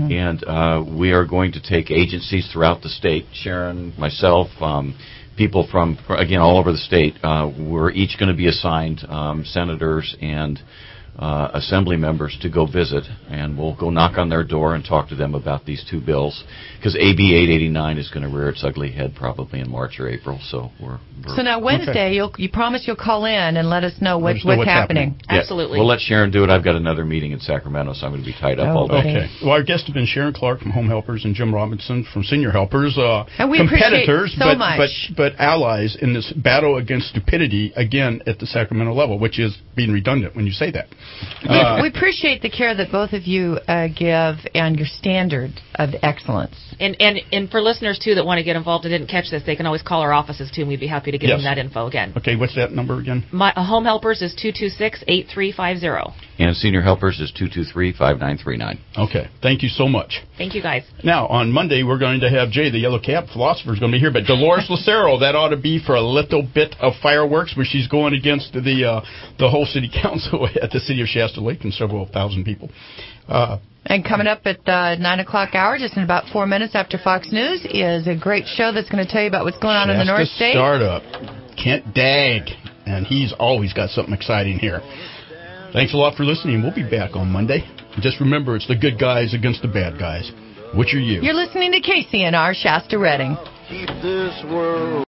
And we are going to take agencies throughout the state, Sharon, myself, people from, again, all over the state. We're each going to be assigned senators and assembly members to go visit, and we'll go knock on their door and talk to them about these two bills, because AB 889 is going to rear its ugly head probably in March or April. So So now Wednesday, you promise you'll call in and let us know what's happening. Yeah, Absolutely. We'll let Sharon do it. I've got another meeting in Sacramento, so I'm going to be tied up all day. Okay. Well, our guests have been Sharon Clark from Home Helpers and Jim Robinson from Senior Helpers. And we competitors, appreciate so much. but allies in this battle against stupidity, again, at the Sacramento level, which is being redundant when you say that. We appreciate the care that both of you give and your standard of excellence. And for listeners, too, that want to get involved and didn't catch this, they can always call our offices, too, and we'd be happy to give them that info again. Okay, what's that number again? Home Helpers is 226-8350. And Senior Helpers is 223-5939. Okay, thank you so much. Thank you, guys. Now, on Monday, we're going to have Jay, the Yellow Cap philosopher, is going to be here, but Dolores Lucero, that ought to be for a little bit of fireworks, where she's going against the whole city council at the city of Shasta Lake and several thousand people. And coming up at 9 o'clock hour, just in about 4 minutes after Fox News, is a great show that's going to tell you about what's going on in the North State. Startup, Kent Dagg, and he's always got something exciting here. Thanks a lot for listening. We'll be back on Monday. Just remember, it's the good guys against the bad guys. Which are you? You're listening to KCNR Shasta Redding. Keep this world.